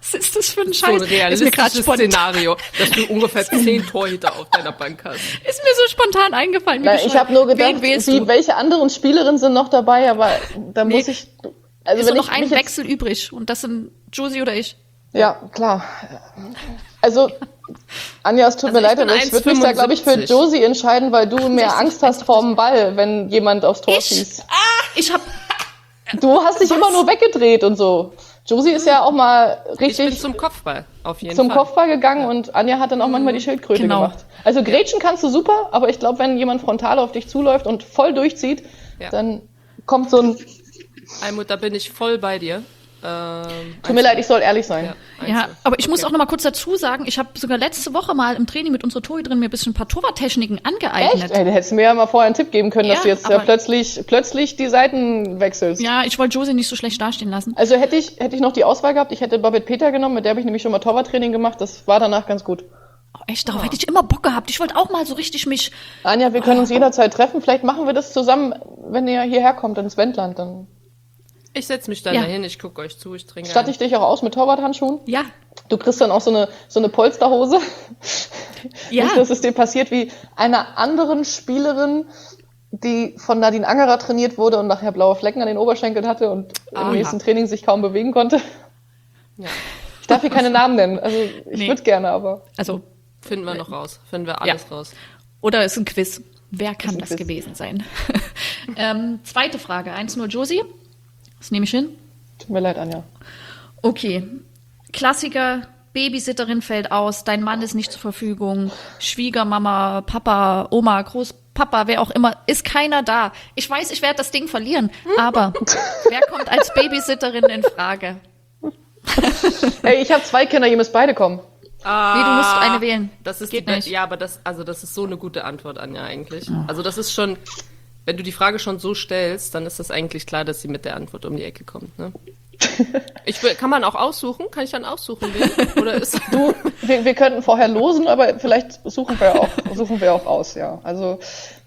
Was ist das für ein So ein Scheiß? Ist mir gerade realistisches spontan, Szenario, dass du ungefähr 10 Torhüter auf deiner Bank hast. ist mir so spontan eingefallen. Wie Nein, ich bescheuert. habe nur gedacht, Wen wählst du? welche anderen Spielerinnen sind noch dabei, aber da muss ich. Also Ist wenn nur noch ich ein mich jetzt, Wechsel übrig und das sind Josie oder ich. ja, klar. Also, Anja, es tut Also mir ich leid, bin aber ich würde mich da, glaube ich, für 1,75. Josie entscheiden, weil du mehr Angst hast vor dem Ball, wenn jemand aufs Tor schießt. Ich habe Du hast dich immer nur weggedreht und so. Josie ist ja auch mal Ich bin richtig zum Kopfball, auf jeden zum Fall. Kopfball gegangen und Anja hat dann auch manchmal die Schildkröte Genau. gemacht. Also Grätschen kannst du super, aber ich glaube, wenn jemand frontal auf dich zuläuft und voll durchzieht, Ja. dann kommt so ein... Almut, da bin ich voll bei dir. Tut mir leid, ich soll ehrlich sein. Ja, aber ich muss auch noch mal kurz dazu sagen, ich habe sogar letzte Woche mal im Training mit unserer Torhüterin mir ein bisschen ein paar Torwarttechniken angeeignet. Echt? Ey, du hättest mir ja mal vorher einen Tipp geben können, Ja, dass du jetzt aber- plötzlich die Seiten wechselst. Ja, ich wollte Josie nicht so schlecht dastehen lassen. Also hätte ich noch die Auswahl gehabt, ich hätte Babette Peter genommen, mit der habe ich nämlich schon mal Torwarttraining gemacht, das war danach ganz gut. Oh, echt, darauf hätte ich immer Bock gehabt. Ich wollte auch mal so richtig mich... Anja, wir können uns jederzeit treffen, vielleicht machen wir das zusammen, wenn ihr hierher kommt ins Wendland, dann Ich setze mich dann Ja. dahin, ich gucke euch zu, ich trinke statte ich dich auch aus mit Torwarthandschuhen. Ja, Du kriegst dann auch so eine Polsterhose. ja. Nicht, dass es dir passiert wie einer anderen Spielerin, die von Nadine Angerer trainiert wurde und nachher blaue Flecken an den Oberschenkeln hatte und im nächsten Training sich kaum bewegen konnte. Ja, Ich darf hier keine Namen nennen. Also ich Nee. würde gerne, aber Also, finden wir noch raus. Finden wir alles raus. oder ist ein Quiz. Wer kann ein das Quiz. gewesen sein? Zweite Frage. 1-0 Josie. Das nehme ich hin. tut mir leid, Anja. Okay. Klassiker. Babysitterin fällt aus. Dein Mann ist nicht zur Verfügung. Schwiegermama, Papa, Oma, Großpapa, wer auch immer. Ist keiner da. Ich weiß, ich werde das Ding verlieren. Aber wer kommt als Babysitterin in Frage? Hey, ich habe 2 Kinder, ihr müsst beide kommen. Nee, du musst eine wählen. Das ist Geht die, nicht. Ja, aber das ist so eine gute Antwort, Anja, eigentlich. Also das ist schon, wenn du die Frage schon so stellst, dann ist das eigentlich klar, dass sie mit der Antwort um die Ecke kommt. Ne? Kann man auch aussuchen? Kann ich dann aussuchen, wen? Oder ist Wir könnten vorher losen, aber vielleicht suchen wir auch aus, ja. Also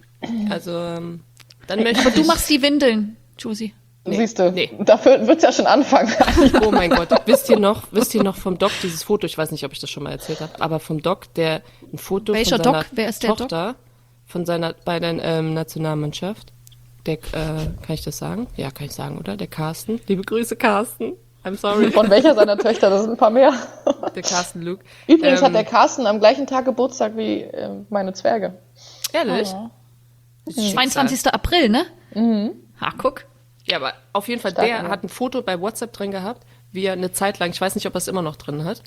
dann möchte Aber du ich. machst die Windeln, Josie. siehst du, nee. dafür wird's ja schon anfangen. Oh mein Gott, wisst ihr noch vom Doc dieses Foto? Ich weiß nicht, ob ich das schon mal erzählt habe, aber vom Doc, der ein Foto Welcher von seiner Doc? Wer ist der Doc? Tochter von seiner bei der Nationalmannschaft. Der, kann ich das sagen? Ja, kann ich sagen, oder? Der Carsten. Liebe Grüße, Carsten. I'm sorry. Von welcher seiner Töchter? Das sind ein paar mehr. Der Carsten Luke. Übrigens hat der Carsten am gleichen Tag Geburtstag wie meine Zwerge. Ehrlich? Oh. 22. April, ne? Mhm. Ha, guck. Ja, aber auf jeden Fall, Stark, der ja. hat ein Foto bei WhatsApp drin gehabt, wie er eine Zeit lang, ich weiß nicht, ob er es immer noch drin hat,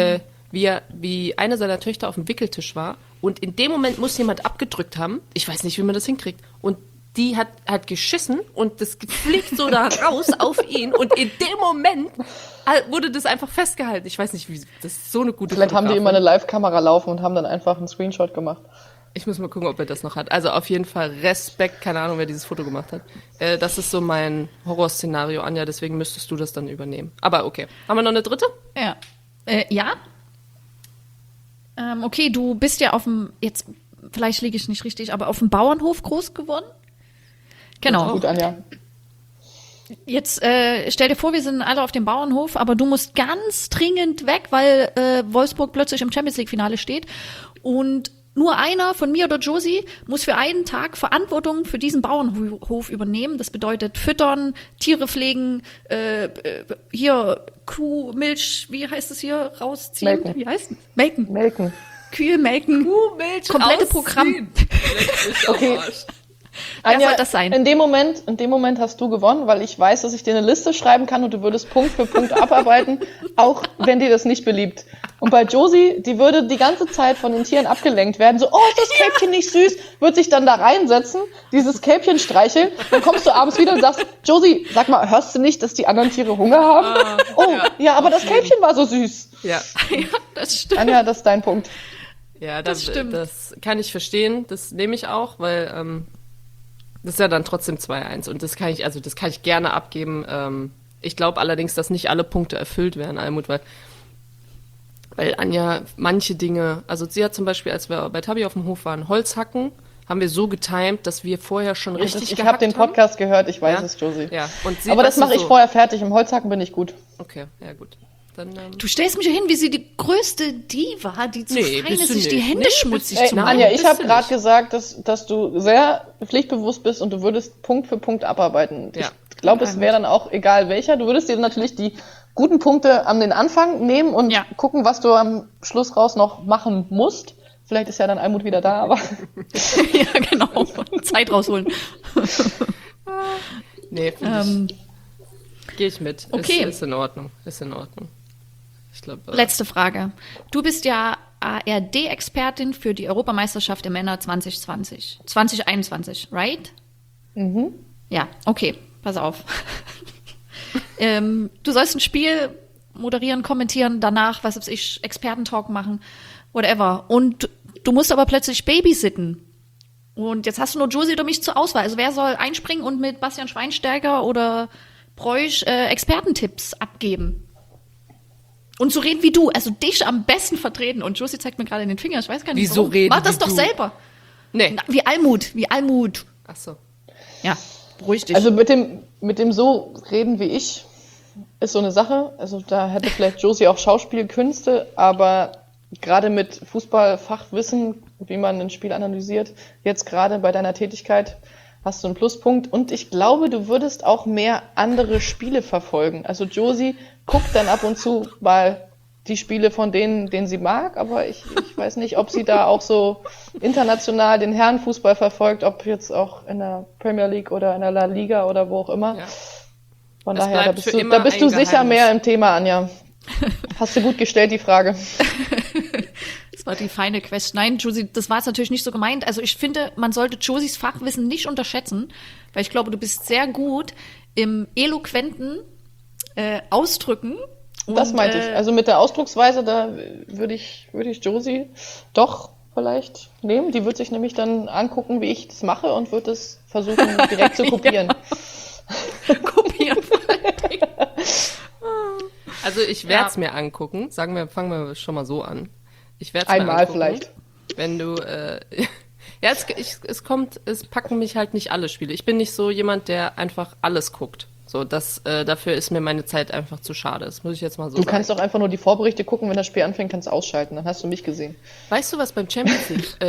wie eine seiner Töchter auf dem Wickeltisch war und in dem Moment muss jemand abgedrückt haben, ich weiß nicht, wie man das hinkriegt, und die hat geschissen und das fliegt so da raus auf ihn und in dem Moment wurde das einfach festgehalten. Ich weiß nicht, wie, das ist so eine gute Vielleicht haben die Fotografin. immer eine Live-Kamera laufen und haben dann einfach einen Screenshot gemacht. Ich muss mal gucken, ob er das noch hat. Also auf jeden Fall Respekt, keine Ahnung, wer dieses Foto gemacht hat. Das ist so mein Horrorszenario, Anja, deswegen müsstest du das dann übernehmen. Aber okay. Haben wir noch eine dritte? Ja. Ja. Okay, du bist ja auf dem, jetzt, vielleicht liege ich nicht richtig, aber auf dem Bauernhof groß geworden? Genau. Gut, Anja. Jetzt stell dir vor, wir sind alle auf dem Bauernhof, aber du musst ganz dringend weg, weil Wolfsburg plötzlich im Champions-League-Finale steht. Und nur einer von mir oder Josie muss für einen Tag Verantwortung für diesen Bauernhof übernehmen. Das bedeutet füttern, Tiere pflegen, hier Kuh, Milch, wie heißt es hier, rausziehen? Melken. Wie heißt es? Melken. Melken. Kühe melken. Milch Komplette Programm. Okay. Wer Anja, soll das sein? In dem Moment hast du gewonnen, weil ich weiß, dass ich dir eine Liste schreiben kann und du würdest Punkt für Punkt abarbeiten, auch wenn dir das nicht beliebt. Und bei Josie, die würde die ganze Zeit von den Tieren abgelenkt werden, so, oh, ist das Kälbchen nicht süß, wird sich dann da reinsetzen, dieses Kälbchen streicheln, dann kommst du abends wieder und sagst, Josie, sag mal, hörst du nicht, dass die anderen Tiere Hunger haben? Ja, aber das Kälbchen war so süß. Ja, Ja, das stimmt. Anja, das ist dein Punkt. ja Das stimmt. Das kann ich verstehen. Das nehme ich auch, weil das ist ja dann trotzdem 2-1. Und das kann ich gerne abgeben. Ich glaube allerdings, dass nicht alle Punkte erfüllt werden, Almut, weil Anja manche Dinge, also sie hat zum Beispiel, als wir bei Tabi auf dem Hof waren, Holz hacken, haben wir so getimed, dass wir vorher schon richtig Ich gehackt habe den Podcast gehört, ich weiß es, Josie. Ja, und sie, Aber das weißt du, mache ich so. vorher fertig, im Holzhacken bin ich gut. Okay, ja gut. Dann, Du stellst mich ja hin, wie sie die größte Diva, die zu fein bist ist, du sich die nicht. Hände schmutzig Ey, zu machen. Anja, ich bist habe du gerade nicht. gesagt, dass du sehr pflichtbewusst bist und du würdest Punkt für Punkt abarbeiten. Ja. Ich glaube, es wäre dann auch egal welcher. Du würdest dir natürlich die guten Punkte an den Anfang nehmen und Ja. gucken, was du am Schluss raus noch machen musst. Vielleicht ist ja dann Almut wieder da, aber Ja, genau. Zeit rausholen. nee, gehe ich mit. Okay. Ist in Ordnung. Ist in Ordnung. Ich glaube. Letzte Frage. Du bist ja ARD-Expertin für die Europameisterschaft der Männer 2021, right? Mhm. Ja, okay, pass auf. Du sollst ein Spiel moderieren, kommentieren, danach, was weiß ich, Expertentalk machen, whatever. Und du musst aber plötzlich babysitten. Und jetzt hast du nur Josie oder mich zur Auswahl. Also wer soll einspringen und mit Bastian Schweinsteiger oder Preusch Expertentipps abgeben? Und so reden wie du, also dich am besten vertreten. Und Josie zeigt mir gerade den Finger, ich weiß gar nicht, Wieso reden Mach das wie doch du? selber. Nee. Na, wie Almut. Ach so. Ja, beruhig dich. also mit dem so reden wie ich ist so eine Sache. Also da hätte vielleicht Josie auch Schauspielkünste, aber gerade mit Fußballfachwissen, wie man ein Spiel analysiert, jetzt gerade bei deiner Tätigkeit hast du einen Pluspunkt. Und ich glaube, du würdest auch mehr andere Spiele verfolgen. Also Josie guckt dann ab und zu mal die Spiele von denen sie mag, aber ich weiß nicht, ob sie da auch so international den Herrenfußball verfolgt, ob jetzt auch in der Premier League oder in der La Liga oder wo auch immer. Ja. Von Es daher, bleibt für da immer bist du ein sicher Geheimnis. mehr im Thema, Anja. Hast du gut gestellt, die Frage. Das war die feine Question. Nein, Josie, das war jetzt natürlich nicht so gemeint. Also ich finde, man sollte Josies Fachwissen nicht unterschätzen, weil ich glaube, du bist sehr gut im eloquenten Ausdrücken. Und, Das meinte ich. Also mit der Ausdrucksweise, da würde ich Josie doch vielleicht nehmen. Die wird sich nämlich dann angucken, wie ich das mache und wird es versuchen, direkt zu kopieren. kopieren. Also ich werde es mir angucken. Fangen wir schon mal so an. Ich werde es mir Einmal angucken. vielleicht. Wenn du, ja, es packen mich halt nicht alle Spiele. Ich bin nicht so jemand, der einfach alles guckt. So, dafür ist mir meine Zeit einfach zu schade. Das muss ich jetzt mal so Du sagen. kannst doch einfach nur die Vorberichte gucken, wenn das Spiel anfängt, kannst du ausschalten. Dann hast du mich gesehen. Weißt du, was beim Champions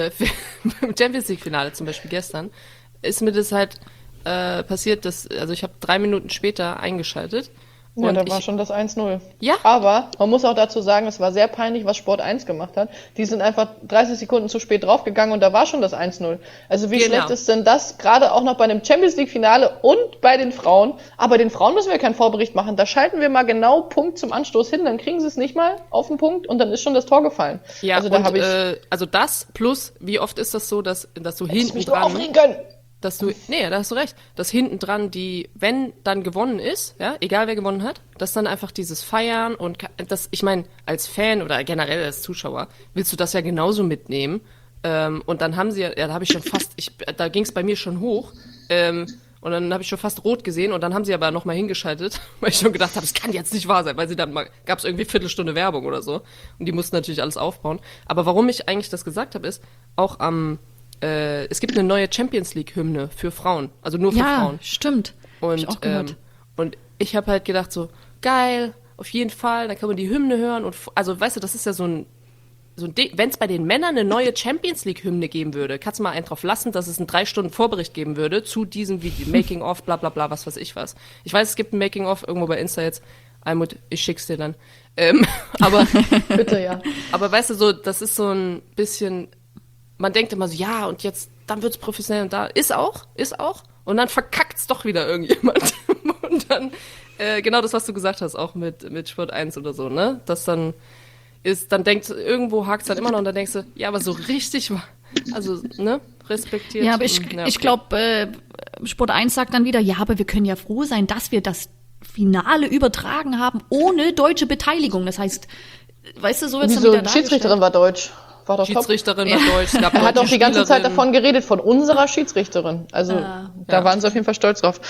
League Finale zum Beispiel gestern, ist mir das halt passiert, also ich habe 3 Minuten später eingeschaltet. Ja, Und da war schon das 1-0. Ja. Aber man muss auch dazu sagen, es war sehr peinlich, was Sport 1 gemacht hat. Die sind einfach 30 Sekunden zu spät draufgegangen und da war schon das 1-0. Also wie Genau. schlecht ist denn das, gerade auch noch bei einem Champions League Finale und bei den Frauen. Aber den Frauen müssen wir keinen Vorbericht machen. Da schalten wir mal genau Punkt zum Anstoß hin, dann kriegen sie es nicht mal auf den Punkt und dann ist schon das Tor gefallen. Ja, also da und habe ich also das plus, wie oft ist das so, dass du mich hinten nur dran, aufregen können. nee, da hast du recht, dass hinten dran wenn dann gewonnen ist, ja, egal wer gewonnen hat, dass dann einfach dieses Feiern und das, ich meine, als Fan oder generell als Zuschauer willst du das ja genauso mitnehmen. Und dann haben sie ja, da habe ich schon fast, da ging es bei mir schon hoch. Und dann habe ich schon fast rot gesehen und dann haben sie aber nochmal hingeschaltet, weil ich schon gedacht habe, es kann jetzt nicht wahr sein, weil gab es irgendwie Viertelstunde Werbung oder so und die mussten natürlich alles aufbauen. Aber warum ich eigentlich das gesagt habe, ist, auch es gibt eine neue Champions League Hymne für Frauen, also nur für Ja, Frauen. stimmt. Hab Und ich auch gehört. und ich habe halt gedacht so, geil, auf jeden Fall, dann kann man die Hymne hören und also weißt du, das ist ja so ein Ding, wenn es bei den Männern eine neue Champions League Hymne geben würde, kannst du mal einen drauf lassen, dass es einen 3 Stunden Vorbericht geben würde zu diesem Video, Making of, bla bla bla, was weiß ich was. Ich weiß, es gibt ein Making of irgendwo bei Insta jetzt. Almut, ich schick's dir dann. Aber Bitte, ja. aber weißt du, so, das ist so ein bisschen, man denkt immer so, ja, und jetzt, dann wird's professionell und da, ist auch, und dann verkackt's doch wieder irgendjemand. Und dann, genau das, was du gesagt hast, auch mit Sport 1 oder so, ne, das dann irgendwo hakt's dann immer noch und dann denkst du, ja, aber so richtig, also, ne, respektiert. Ja, aber ich okay. glaube, Sport 1 sagt dann wieder, ja, aber wir können ja froh sein, dass wir das Finale übertragen haben, ohne deutsche Beteiligung. Das heißt, weißt du, so wird's dann Wieso? wieder Die Schiedsrichterin war deutsch. War doch top. Schiedsrichterin war deutsch, es gab Er hat deutsche auch die ganze Zeit Spielerinnen. davon geredet, von unserer Schiedsrichterin. Also da waren sie auf jeden Fall stolz drauf.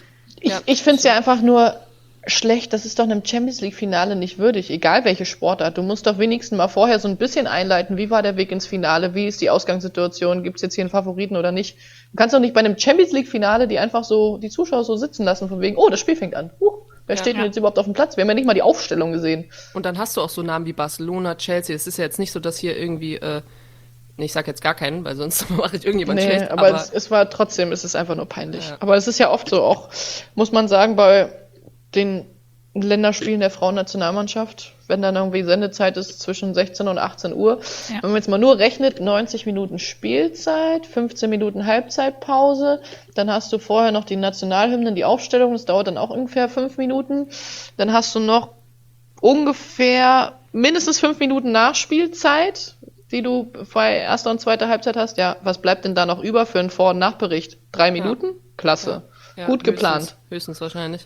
Ich finde es ja einfach nur schlecht, das ist doch einem Champions League Finale nicht würdig, egal welche Sportart. Du musst doch wenigstens mal vorher so ein bisschen einleiten, wie war der Weg ins Finale, wie ist die Ausgangssituation, gibt es jetzt hier einen Favoriten oder nicht. Du kannst doch nicht bei einem Champions League Finale die einfach so, die Zuschauer so sitzen lassen, von wegen, oh, das Spiel fängt an. Wer steht denn jetzt überhaupt auf dem Platz? Wir haben ja nicht mal die Aufstellung gesehen. Und dann hast du auch so Namen wie Barcelona, Chelsea. Es ist ja jetzt nicht so, dass hier irgendwie, ich sag jetzt gar keinen, weil sonst mache ich irgendjemand schlecht. Aber es war trotzdem, es ist einfach nur peinlich. Ja. Aber es ist ja oft so, auch, muss man sagen, bei den Länderspielen der Frauennationalmannschaft, wenn dann irgendwie Sendezeit ist zwischen 16 und 18 Uhr. Ja. Wenn man jetzt mal nur rechnet, 90 Minuten Spielzeit, 15 Minuten Halbzeitpause, dann hast du vorher noch die Nationalhymnen, die Aufstellung, das dauert dann auch ungefähr 5 Minuten. Dann hast du noch ungefähr mindestens 5 Minuten Nachspielzeit, die du bei erster und zweiter Halbzeit hast. Ja, was bleibt denn da noch über für einen Vor- und Nachbericht? 3 Minuten? Klasse. Ja, Gut geplant. Höchstens wahrscheinlich.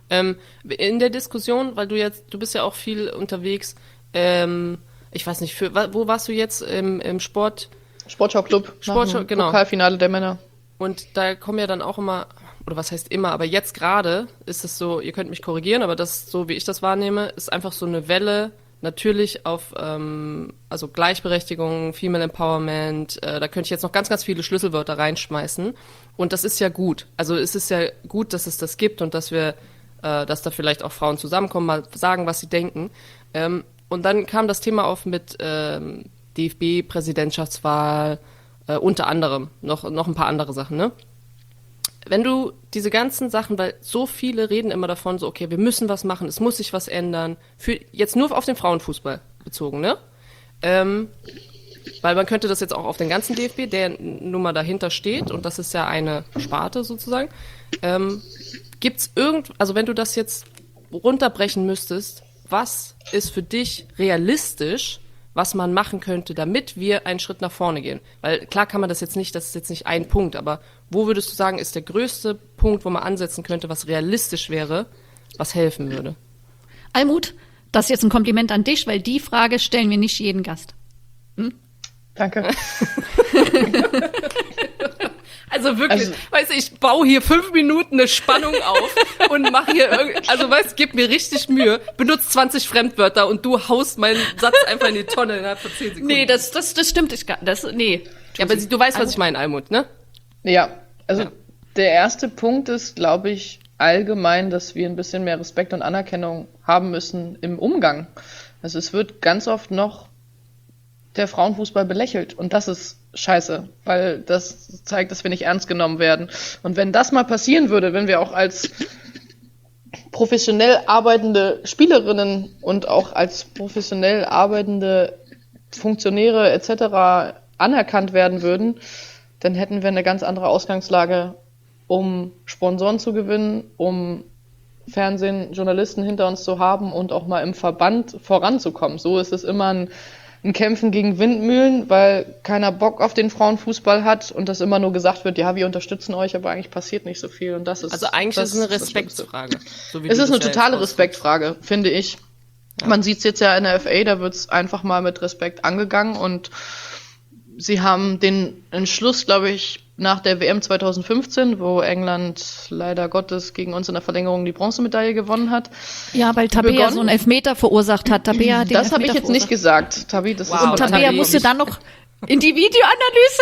In der Diskussion, weil du bist ja auch viel unterwegs, ich weiß nicht, wo warst du jetzt im Sport? Sportschau-Club, Sportschau, genau. Pokalfinale der Männer. Und da kommen ja dann auch immer, oder was heißt immer, aber jetzt gerade ist es so, ihr könnt mich korrigieren, aber das, so wie ich das wahrnehme, ist einfach so eine Welle, natürlich auf also Gleichberechtigung, Female Empowerment, da könnte ich jetzt noch ganz, ganz viele Schlüsselwörter reinschmeißen. Und das ist ja gut. Also es ist ja gut, dass es das gibt und dass dass da vielleicht auch Frauen zusammenkommen, mal sagen, was sie denken. Und dann kam das Thema auf mit DFB-Präsidentschaftswahl, unter anderem, noch ein paar andere Sachen, ne? Wenn du diese ganzen Sachen, weil so viele reden immer davon, so, okay, wir müssen was machen, es muss sich was ändern, jetzt nur auf den Frauenfußball bezogen, ne? Weil man könnte das jetzt auch auf den ganzen DFB, der nun mal dahinter steht, und das ist ja eine Sparte sozusagen, gibt's also wenn du das jetzt runterbrechen müsstest, was ist für dich realistisch, was man machen könnte, damit wir einen Schritt nach vorne gehen? Weil klar kann man das ist jetzt nicht ein Punkt, aber wo würdest du sagen, ist der größte Punkt, wo man ansetzen könnte, was realistisch wäre, was helfen würde? Almut, das ist jetzt ein Kompliment an dich, weil die Frage stellen wir nicht jeden Gast. Danke. Also wirklich, weißt du, ich baue hier 5 Minuten eine Spannung auf und mache hier gib mir richtig Mühe, benutze 20 Fremdwörter und du haust meinen Satz einfach in die Tonne innerhalb von 10 Sekunden. Nee, das stimmt nicht. Nee. Ja, aber du weißt, was ich meine, Almut, ne? Ja, der erste Punkt ist, glaube ich, allgemein, dass wir ein bisschen mehr Respekt und Anerkennung haben müssen im Umgang. Also es wird ganz oft noch der Frauenfußball belächelt und das ist scheiße, weil das zeigt, dass wir nicht ernst genommen werden. Und wenn das mal passieren würde, wenn wir auch als professionell arbeitende Spielerinnen und auch als professionell arbeitende Funktionäre etc. anerkannt werden würden, dann hätten wir eine ganz andere Ausgangslage, um Sponsoren zu gewinnen, um Fernsehen, Journalisten hinter uns zu haben und auch mal im Verband voranzukommen. So ist es immer ein Kämpfen gegen Windmühlen, weil keiner Bock auf den Frauenfußball hat und das immer nur gesagt wird, ja, wir unterstützen euch, aber eigentlich passiert nicht so viel. Und das ist, also eigentlich ist es eine Respektsfrage. So es ist eine totale Respektfrage, finde ich. Ja. Man sieht es jetzt ja in der FA, da wird es einfach mal mit Respekt angegangen und sie haben den Entschluss, glaube ich, nach der WM 2015, wo England leider Gottes gegen uns in der Verlängerung die Bronzemedaille gewonnen hat. Ja, weil Tabea so einen Elfmeter verursacht hat. Tabea hat den das habe ich jetzt nicht gesagt. Tabi, das ist und Tabea musste dann noch in die Videoanalyse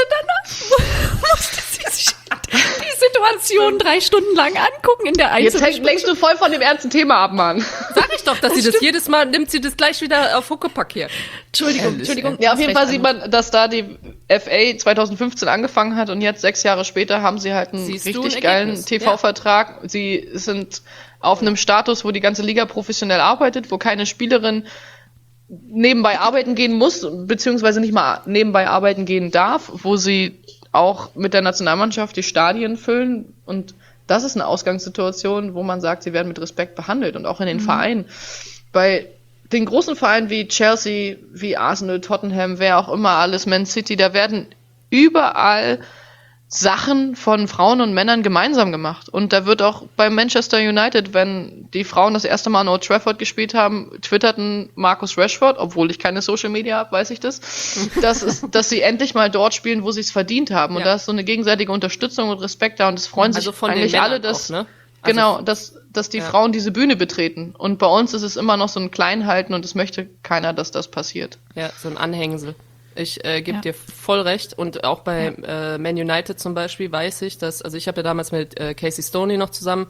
musste sie sich die Situation 3 Stunden lang angucken in der Jetzt lenkst du voll von dem ernsten Thema ab, Mann. Sag ich doch, dass sie das jedes Mal, nimmt sie das gleich wieder auf Huckepack hier. Entschuldigung. Ja, auf jeden Fall sieht man, dass da die FA 2015 angefangen hat und jetzt 6 Jahre später haben sie halt einen richtig geilen TV-Vertrag. Ja. Sie sind auf einem Status, wo die ganze Liga professionell arbeitet, wo keine Spielerin nebenbei arbeiten gehen muss, beziehungsweise nicht mal nebenbei arbeiten gehen darf, wo sie auch mit der Nationalmannschaft die Stadien füllen und das ist eine Ausgangssituation, wo man sagt, sie werden mit Respekt behandelt und auch in den Vereinen. Bei den großen Vereinen wie Chelsea, wie Arsenal, Tottenham, wer auch immer alles, Man City, da werden überall Sachen von Frauen und Männern gemeinsam gemacht. Und da wird auch bei Manchester United, wenn die Frauen das erste Mal an Old Trafford gespielt haben, twitterten Marcus Rashford, obwohl ich keine Social Media habe, weiß ich das, dass sie endlich mal dort spielen, wo sie es verdient haben. Ja. Und da ist so eine gegenseitige Unterstützung und Respekt da und es freuen sich von eigentlich alle, dass, auch, ne? Genau, dass die Frauen diese Bühne betreten. Und bei uns ist es immer noch so ein Kleinhalten und es möchte keiner, dass das passiert. Ja, so ein Anhängsel. Ich gebe dir voll recht und auch bei Man United zum Beispiel weiß ich, dass, also ich habe ja damals mit Casey Stoney noch zusammen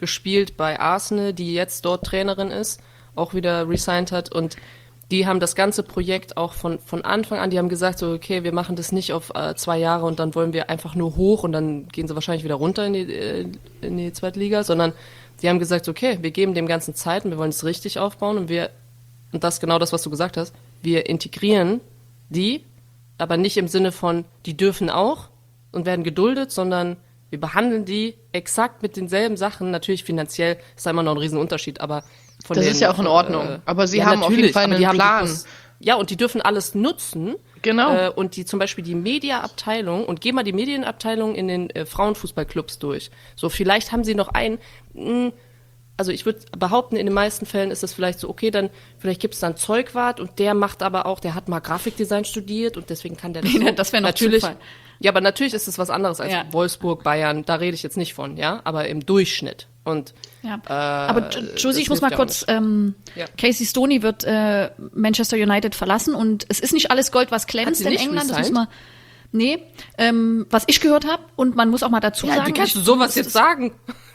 gespielt bei Arsenal, die jetzt dort Trainerin ist, auch wieder resigned hat und die haben das ganze Projekt auch von Anfang an, die haben gesagt so, okay, wir machen das nicht auf 2 Jahre und dann wollen wir einfach nur hoch und dann gehen sie wahrscheinlich wieder runter in die zweite Liga, sondern die haben gesagt, okay, wir geben dem Ganzen Zeit und wir wollen es richtig aufbauen und das genau das, was du gesagt hast, wir integrieren die, aber nicht im Sinne von, die dürfen auch und werden geduldet, sondern wir behandeln die exakt mit denselben Sachen. Natürlich finanziell ist da immer noch ein Riesenunterschied, aber das ist ja auch in Ordnung. Aber sie haben auf jeden Fall einen Plan. Ja, und die dürfen alles nutzen. Genau. Und die zum Beispiel die Mediaabteilung, und geh mal die Medienabteilung in den Frauenfußballclubs durch. So, vielleicht haben sie noch also ich würde behaupten, in den meisten Fällen ist es vielleicht so, okay, dann vielleicht gibt es dann Zeugwart und der macht aber auch, der hat mal Grafikdesign studiert und deswegen kann der das so. Das wäre noch natürlich. Zufall. Ja, aber natürlich ist es was anderes als Wolfsburg, Bayern, da rede ich jetzt nicht von, ja, aber im Durchschnitt. Und ja. Aber Josie, ich muss mal kurz, Ja. Casey Stoney wird Manchester United verlassen und es ist nicht alles Gold, was glänzt in nicht England. Das muss resigned? man, was ich gehört habe und man muss auch mal dazu sagen. Wie kannst du sowas jetzt sagen?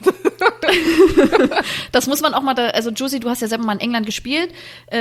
Das muss man auch mal also Josie, du hast ja selber mal in England gespielt.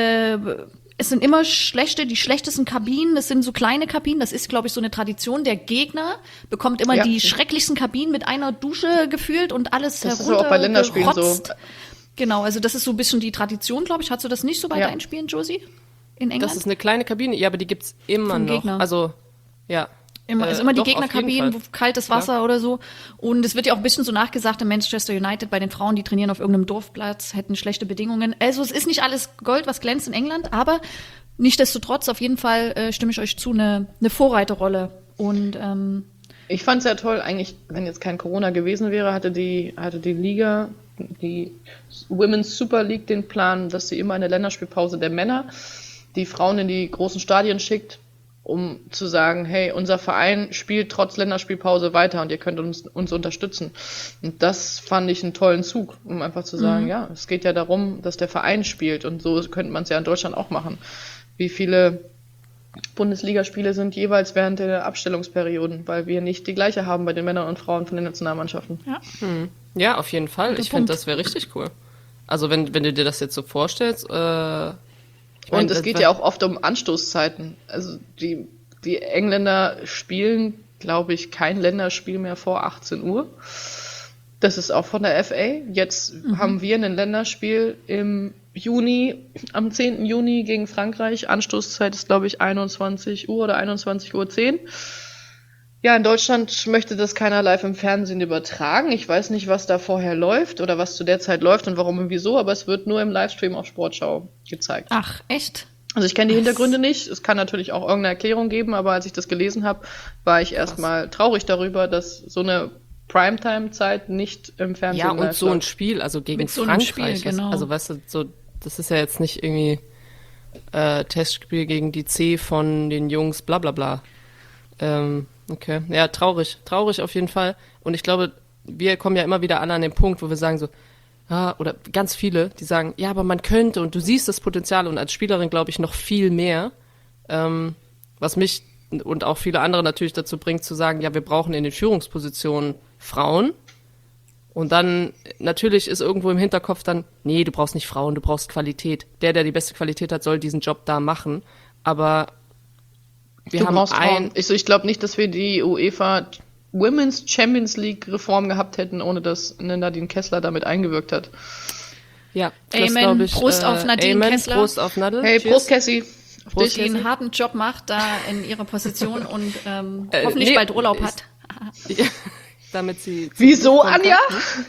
Es sind immer die schlechtesten Kabinen, das sind so kleine Kabinen, das ist, glaube ich, so eine Tradition. Der Gegner bekommt immer die schrecklichsten Kabinen mit einer Dusche gefühlt und alles das ist auch bei Länderspielen so. Genau, also das ist so ein bisschen die Tradition, glaube ich. Hast du das nicht so bei deinen Spielen, Josie? In England? Das ist eine kleine Kabine, ja, aber die gibt's immer Vom noch. Gegner. Also, ja. Also immer die doch, auf jeden Gegnerkabinen, wo Fall. kaltes Wasser oder so. Und es wird ja auch ein bisschen so nachgesagt in Manchester United bei den Frauen, die trainieren auf irgendeinem Dorfplatz, hätten schlechte Bedingungen. Also es ist nicht alles Gold, was glänzt in England, aber nichtsdestotrotz auf jeden Fall stimme ich euch zu, eine Vorreiterrolle. Und ich fand es ja toll, eigentlich, wenn jetzt kein Corona gewesen wäre, hatte die Liga, die Women's Super League den Plan, dass sie immer eine Länderspielpause der Männer die Frauen in die großen Stadien schickt, um zu sagen, hey, unser Verein spielt trotz Länderspielpause weiter und ihr könnt uns unterstützen. Und das fand ich einen tollen Zug, um einfach zu sagen, ja, es geht ja darum, dass der Verein spielt und so könnte man es ja in Deutschland auch machen. Wie viele Bundesligaspiele sind jeweils während der Abstellungsperioden, weil wir nicht die gleiche haben bei den Männern und Frauen von den Nationalmannschaften. ja. Ja, auf jeden Fall. Ich finde, das wäre richtig cool. Also wenn du dir das jetzt so vorstellst, und es geht ja auch oft um Anstoßzeiten. Also die Engländer spielen, glaube ich, kein Länderspiel mehr vor 18 Uhr. Das ist auch von der FA. Jetzt haben wir ein Länderspiel im Juni, am 10. Juni gegen Frankreich. Anstoßzeit ist, glaube ich, 21 Uhr oder 21:10 Uhr. Ja, in Deutschland möchte das keiner live im Fernsehen übertragen. Ich weiß nicht, was da vorher läuft oder was zu der Zeit läuft und warum und wieso, aber es wird nur im Livestream auf Sportschau gezeigt. Ach, echt? Also ich kenne die Hintergründe nicht. Es kann natürlich auch irgendeine Erklärung geben, aber als ich das gelesen habe, war ich erstmal traurig darüber, dass so eine Primetime-Zeit nicht im Fernsehen ja, und live so ein läuft. Spiel, also gegen Mit so einem Frankreich. Spiel, genau. Also weißt du, so, das ist ja jetzt nicht irgendwie Testspiel gegen die C von den Jungs, bla bla bla. Okay, ja, traurig auf jeden Fall. Und ich glaube, wir kommen ja immer wieder an den Punkt, wo wir sagen so, oder ganz viele, die sagen, ja, aber man könnte und du siehst das Potenzial und als Spielerin glaube ich noch viel mehr, was mich und auch viele andere natürlich dazu bringt zu sagen, ja, wir brauchen in den Führungspositionen Frauen. Und dann, natürlich ist irgendwo im Hinterkopf dann, nee, du brauchst nicht Frauen, du brauchst Qualität. Der die beste Qualität hat, soll diesen Job da machen. Aber wir haben Frauen. Ich glaube nicht, dass wir die UEFA Women's Champions League Reform gehabt hätten, ohne dass Nadine Kessler damit eingewirkt hat. Ja, Amen. das glaube ich. Prost auf Nadine Amen. Kessler. Prost auf Nadel. Hey, Cheers. Prost, Cassie. Auf Prost, dich. Die einen harten Job macht, da in ihrer Position und hoffentlich nee, bald Urlaub hat. Ja, damit sie. Wieso, Anja?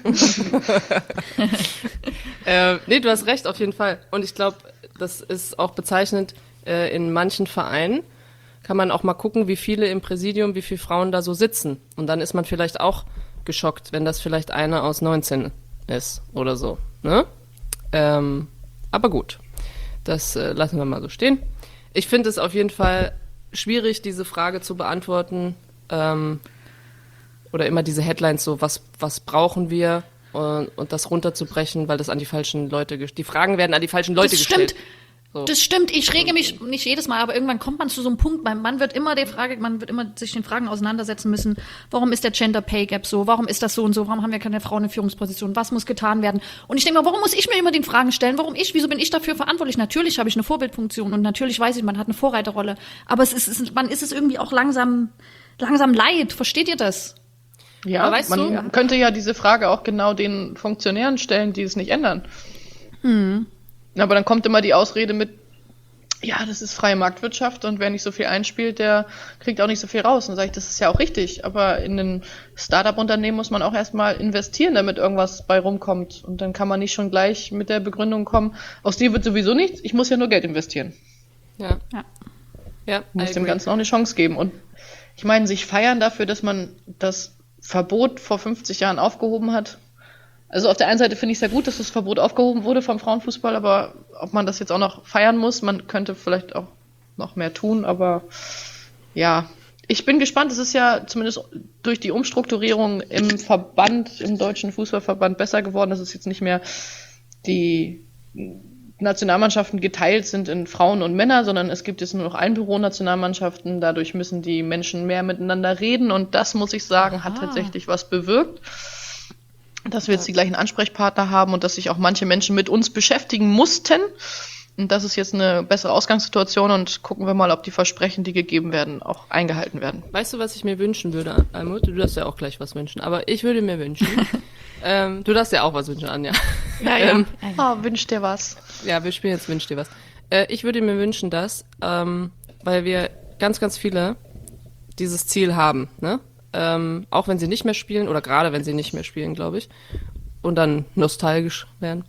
Nee, du hast recht, auf jeden Fall. Und ich glaube, das ist auch bezeichnend, in manchen Vereinen kann man auch mal gucken, wie viele im Präsidium, wie viele Frauen da so sitzen. Und dann ist man vielleicht auch geschockt, wenn das vielleicht eine aus 19 ist oder so. Ne? Aber gut, das lassen wir mal so stehen. Ich finde es auf jeden Fall schwierig, diese Frage zu beantworten. Oder immer diese Headlines so, was brauchen wir? Und das runterzubrechen, weil das an die falschen Leute die Fragen werden an die falschen Leute Das gestellt. stimmt. So. Das stimmt, ich rege mich nicht jedes Mal, aber irgendwann kommt man zu so einem Punkt, man wird immer sich den Fragen auseinandersetzen müssen, warum ist der Gender Pay Gap so, warum ist das so und so, warum haben wir keine Frauen in Führungspositionen, was muss getan werden? Und ich denke mal, warum muss ich mir immer die Fragen stellen, wieso bin ich dafür verantwortlich? Natürlich habe ich eine Vorbildfunktion und natürlich weiß ich, man hat eine Vorreiterrolle, aber man ist es irgendwie auch langsam leid, versteht ihr das? Ja, aber weißt man du, könnte ja diese Frage auch genau den Funktionären stellen, die es nicht ändern. Aber dann kommt immer die Ausrede mit, ja, das ist freie Marktwirtschaft und wer nicht so viel einspielt, der kriegt auch nicht so viel raus. Und dann sage ich, das ist ja auch richtig, aber in ein Startup-Unternehmen muss man auch erstmal investieren, damit irgendwas bei rumkommt. Und dann kann man nicht schon gleich mit der Begründung kommen, aus dir wird sowieso nichts, ich muss ja nur Geld investieren. Ja. Muss dem Ganzen auch eine Chance geben. Und ich meine, sich feiern dafür, dass man das Verbot vor 50 Jahren aufgehoben hat. Also auf der einen Seite finde ich es sehr gut, dass das Verbot aufgehoben wurde vom Frauenfußball, aber ob man das jetzt auch noch feiern muss, man könnte vielleicht auch noch mehr tun, aber ja, ich bin gespannt. Es ist ja zumindest durch die Umstrukturierung im Verband, im Deutschen Fußballverband besser geworden, dass es jetzt nicht mehr die Nationalmannschaften geteilt sind in Frauen und Männer, sondern es gibt jetzt nur noch Einbüro-Nationalmannschaften. Dadurch müssen die Menschen mehr miteinander reden und das, muss ich sagen, hat tatsächlich was bewirkt. Dass wir jetzt die gleichen Ansprechpartner haben und dass sich auch manche Menschen mit uns beschäftigen mussten. Und das ist jetzt eine bessere Ausgangssituation und gucken wir mal, ob die Versprechen, die gegeben werden, auch eingehalten werden. Weißt du, was ich mir wünschen würde, Almut? Du darfst ja auch gleich was wünschen, aber ich würde mir wünschen, du darfst ja auch was wünschen, Anja. Ja. Wünsch dir was. Ja, wir spielen jetzt Wünsch dir was. Ich würde mir wünschen, dass, weil wir ganz, ganz viele dieses Ziel haben, ne? Auch wenn sie nicht mehr spielen, oder gerade wenn sie nicht mehr spielen, glaube ich, und dann nostalgisch werden.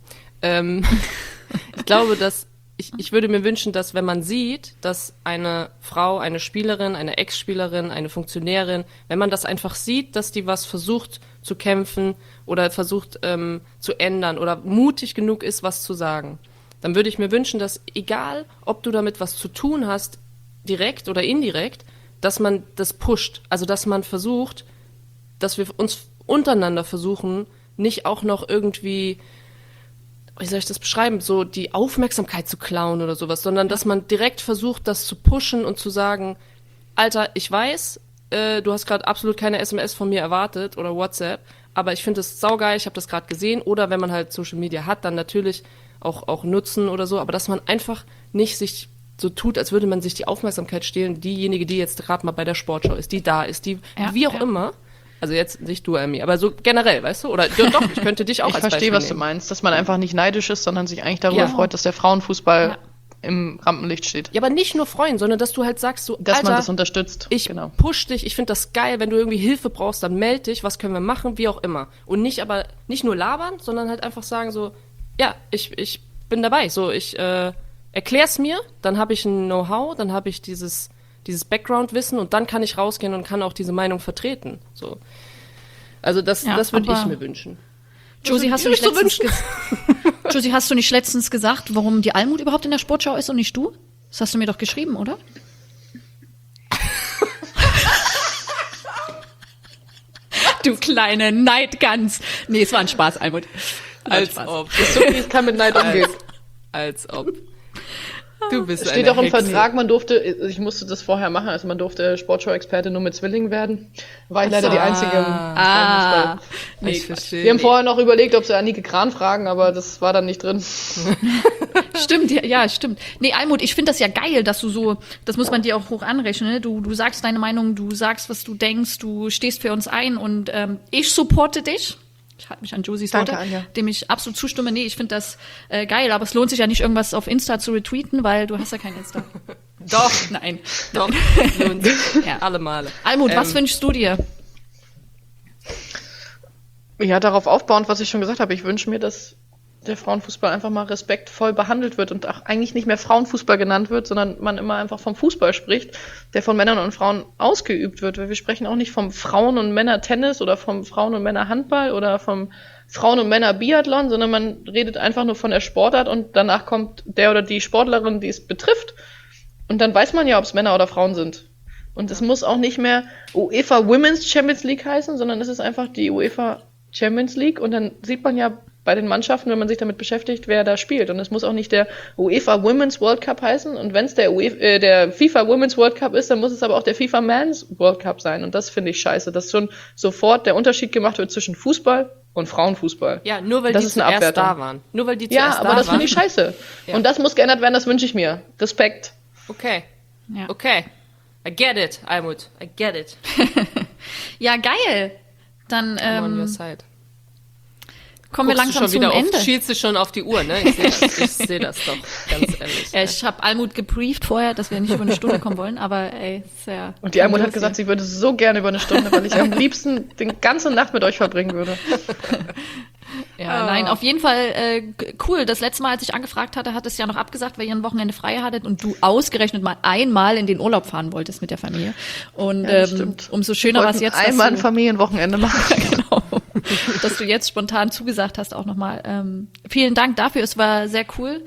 Ich glaube, dass ich würde mir wünschen, dass wenn man sieht, dass eine Frau, eine Spielerin, eine Ex-Spielerin, eine Funktionärin, wenn man das einfach sieht, dass die was versucht zu kämpfen oder versucht zu ändern oder mutig genug ist, was zu sagen, dann würde ich mir wünschen, dass egal, ob du damit was zu tun hast, direkt oder indirekt, dass man das pusht, also dass man versucht, dass wir uns untereinander versuchen, nicht auch noch irgendwie, wie soll ich das beschreiben, so die Aufmerksamkeit zu klauen oder sowas, sondern dass man direkt versucht, das zu pushen und zu sagen, Alter, ich weiß, du hast gerade absolut keine SMS von mir erwartet oder WhatsApp, aber ich finde das saugeil, ich habe das gerade gesehen, oder wenn man halt Social Media hat, dann natürlich auch nutzen oder so, aber dass man einfach nicht sich so tut, als würde man sich die Aufmerksamkeit stehlen, diejenige, die jetzt gerade mal bei der Sportschau ist, die da ist, die wie auch immer, also jetzt nicht du, Amy, aber so generell, weißt du? Oder doch, ich könnte dich auch als Beispiel Ich verstehe, was du nehmen. meinst, dass man einfach nicht neidisch ist, sondern sich eigentlich darüber freut, dass der Frauenfußball im Rampenlicht steht. Ja, aber nicht nur freuen, sondern dass du halt sagst, so, Dass Alter, man das unterstützt. ich push dich, ich finde das geil, wenn du irgendwie Hilfe brauchst, dann meld dich, was können wir machen, wie auch immer. Und nicht nur labern, sondern halt einfach sagen so, ja, ich bin dabei, so, ich erklär's mir, dann habe ich ein Know-how, dann habe ich dieses Background-Wissen und dann kann ich rausgehen und kann auch diese Meinung vertreten. So. Also das würde ich mir wünschen. Josie, hast du nicht letztens gesagt, warum die Almut überhaupt in der Sportschau ist und nicht du? Das hast du mir doch geschrieben, oder? Du kleine Neidgans. Nee, es war ein Spaß, Almut. Als ob. So wie es kann mit Neid umgehen. Als ob. Du bist Es steht eine auch im Hexe. Vertrag, ich musste das vorher machen, also man durfte Sportschau-Experte nur mit Zwillingen werden. War ich leider die Einzige im Frauenfußball. Ich verstehe. Wir haben vorher noch überlegt, ob sie Annike Kran fragen, aber das war dann nicht drin. Stimmt, ja, stimmt. Nee, Almut, ich finde das ja geil, dass du so, das muss man dir auch hoch anrechnen, ne? Du sagst deine Meinung, du sagst, was du denkst, du stehst für uns ein und ich supporte dich. Ich halte mich an Josies Danke, Worte, Anja. dem ich absolut zustimme. Nee, ich finde das geil, aber es lohnt sich ja nicht, irgendwas auf Insta zu retweeten, weil du hast ja kein Insta. Doch, Nein. doch. Lohnt sich. Ja. Alle Male. Almut, was wünschst du dir? Ja, darauf aufbauend, was ich schon gesagt habe, ich wünsche mir, dass der Frauenfußball einfach mal respektvoll behandelt wird und auch eigentlich nicht mehr Frauenfußball genannt wird, sondern man immer einfach vom Fußball spricht, der von Männern und Frauen ausgeübt wird. Weil wir sprechen auch nicht vom Frauen- und Männer-Tennis oder vom Frauen- und Männer-Handball oder vom Frauen- und Männer-Biathlon, sondern man redet einfach nur von der Sportart und danach kommt der oder die Sportlerin, die es betrifft. Und dann weiß man ja, ob es Männer oder Frauen sind. Und es muss auch nicht mehr UEFA Women's Champions League heißen, sondern es ist einfach die UEFA Champions League und dann sieht man ja bei den Mannschaften, wenn man sich damit beschäftigt, wer da spielt. Und es muss auch nicht der UEFA Women's World Cup heißen. Und wenn es der FIFA Women's World Cup ist, dann muss es aber auch der FIFA Men's World Cup sein. Und das finde ich scheiße, dass schon sofort der Unterschied gemacht wird zwischen Fußball und Frauenfußball. Ja, nur weil das die ist eine zuerst Abwertung. da waren. Nur weil die zuerst da waren. Ja, aber das finde ich scheiße. Ja. Und das muss geändert werden, das wünsche ich mir. Respekt. Okay. Ja. Okay. I get it, Almut. I get it. Ja, geil. Dann I'm on your side. kommen wir Guckst langsam du schon wieder zum Ende. schielst du schon auf die Uhr, ne? Ich seh das doch, ganz ehrlich. Ja, ich habe Almut gebrieft vorher, dass wir nicht über eine Stunde kommen wollen, aber ey, ist ja... Und die Almut hat gesagt, sie würde so gerne über eine Stunde, weil ich am liebsten die ganze Nacht mit euch verbringen würde. Ja, nein, auf jeden Fall cool. Das letzte Mal, als ich angefragt hatte, hat es ja noch abgesagt, weil ihr ein Wochenende frei hattet und du ausgerechnet mal einmal in den Urlaub fahren wolltest mit der Familie. Und Ja, das stimmt. umso schöner war es jetzt, dass einmal ein du, Familienwochenende machen. genau, dass du jetzt spontan zugesagt hast auch nochmal. Vielen Dank dafür, es war sehr cool.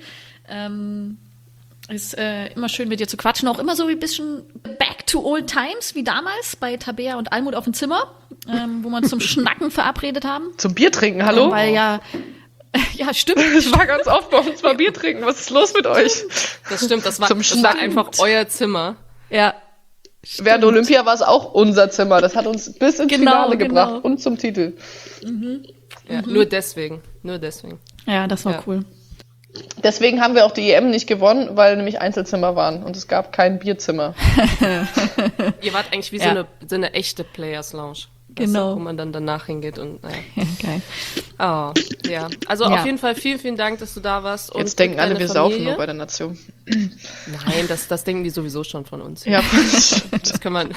Ist immer schön mit dir zu quatschen, auch immer so ein bisschen back to old times, wie damals bei Tabea und Almut auf dem Zimmer, wo wir uns zum Schnacken verabredet haben. Zum Bier trinken, hallo? Weil ja, stimmt. Ich war ganz oft bei uns mal Bier trinken. Was ist los mit euch? Das stimmt, das war Zum Schnacken. einfach euer Zimmer. Ja. Während Olympia war es auch unser Zimmer. Das hat uns bis ins Genau, Finale genau. gebracht und zum Titel. Ja, nur deswegen. Ja, das war Ja. cool. Deswegen haben wir auch die EM nicht gewonnen, weil nämlich Einzelzimmer waren und es gab kein Bierzimmer. Ihr wart eigentlich wie Ja. so eine echte Players Lounge. Genau. Weißt du, wo man dann danach hingeht und naja. Ja, geil. Oh, ja. Also Ja. auf jeden Fall vielen, vielen Dank, dass du da warst. Und Jetzt denken alle, deine wir Familie. saufen nur bei der Nation. Nein, das denken die sowieso schon von uns. Ja, Das kann man.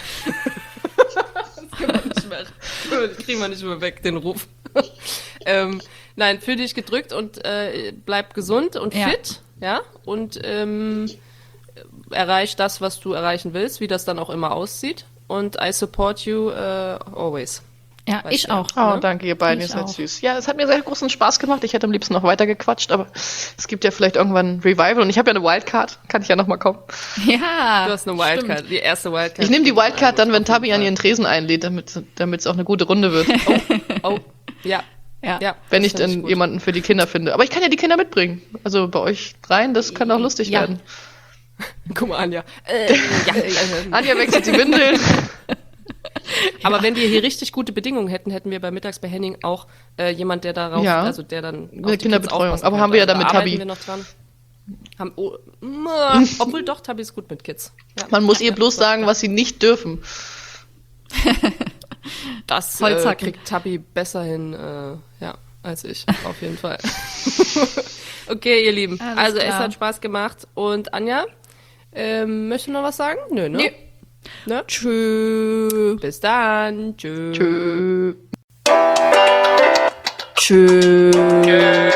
Nicht mehr, kriegen wir nicht mehr weg, den Ruf. Nein, fühl dich gedrückt und bleib gesund und Ja. fit, ja, und erreich das, was du erreichen willst, wie das dann auch immer aussieht. Und I support you always. Ja, Weißt ich du ja. auch. Oh, danke, ihr beiden, ihr Ich seid auch. süß. Ja, es hat mir sehr großen Spaß gemacht. Ich hätte am liebsten noch weiter gequatscht, aber es gibt ja vielleicht irgendwann ein Revival und ich habe ja eine Wildcard. Kann ich ja noch mal kommen. Ja. Du hast eine Wildcard, die erste Wildcard. Ich nehme die Wildcard dann, wenn Tabi an ihren Tresen einlädt, damit es auch eine gute Runde wird. Oh, ja. Ja. Ja, Wenn das ich find dann gut. jemanden für die Kinder finde. Aber ich kann ja die Kinder mitbringen. Also bei euch dreien, das kann auch lustig Ja. werden. Guck mal, Anja. Anja wechselt die Windeln. Aber wenn wir hier richtig gute Bedingungen hätten, hätten wir bei Mittags bei Henning auch jemand, der darauf, Ja. also der dann auf die Eine Kinderbetreuung. Kids aufpassen Aber könnte. haben wir ja Also dann mit da arbeiten Tabi. wir noch dran. Obwohl doch, Tabi ist gut mit Kids. Ja. Man muss ihr bloß sagen, was sie nicht dürfen. Das Holzhacken. kriegt Tabi besser hin, ja, als ich, auf jeden Fall. Okay, ihr Lieben. Alles Also es klar. hat Spaß gemacht. Und Anja, möchtest du noch was sagen? Nö, ne? Nee. Ne? Tschö. Bis dann. Tschö. Tschö. Tschö.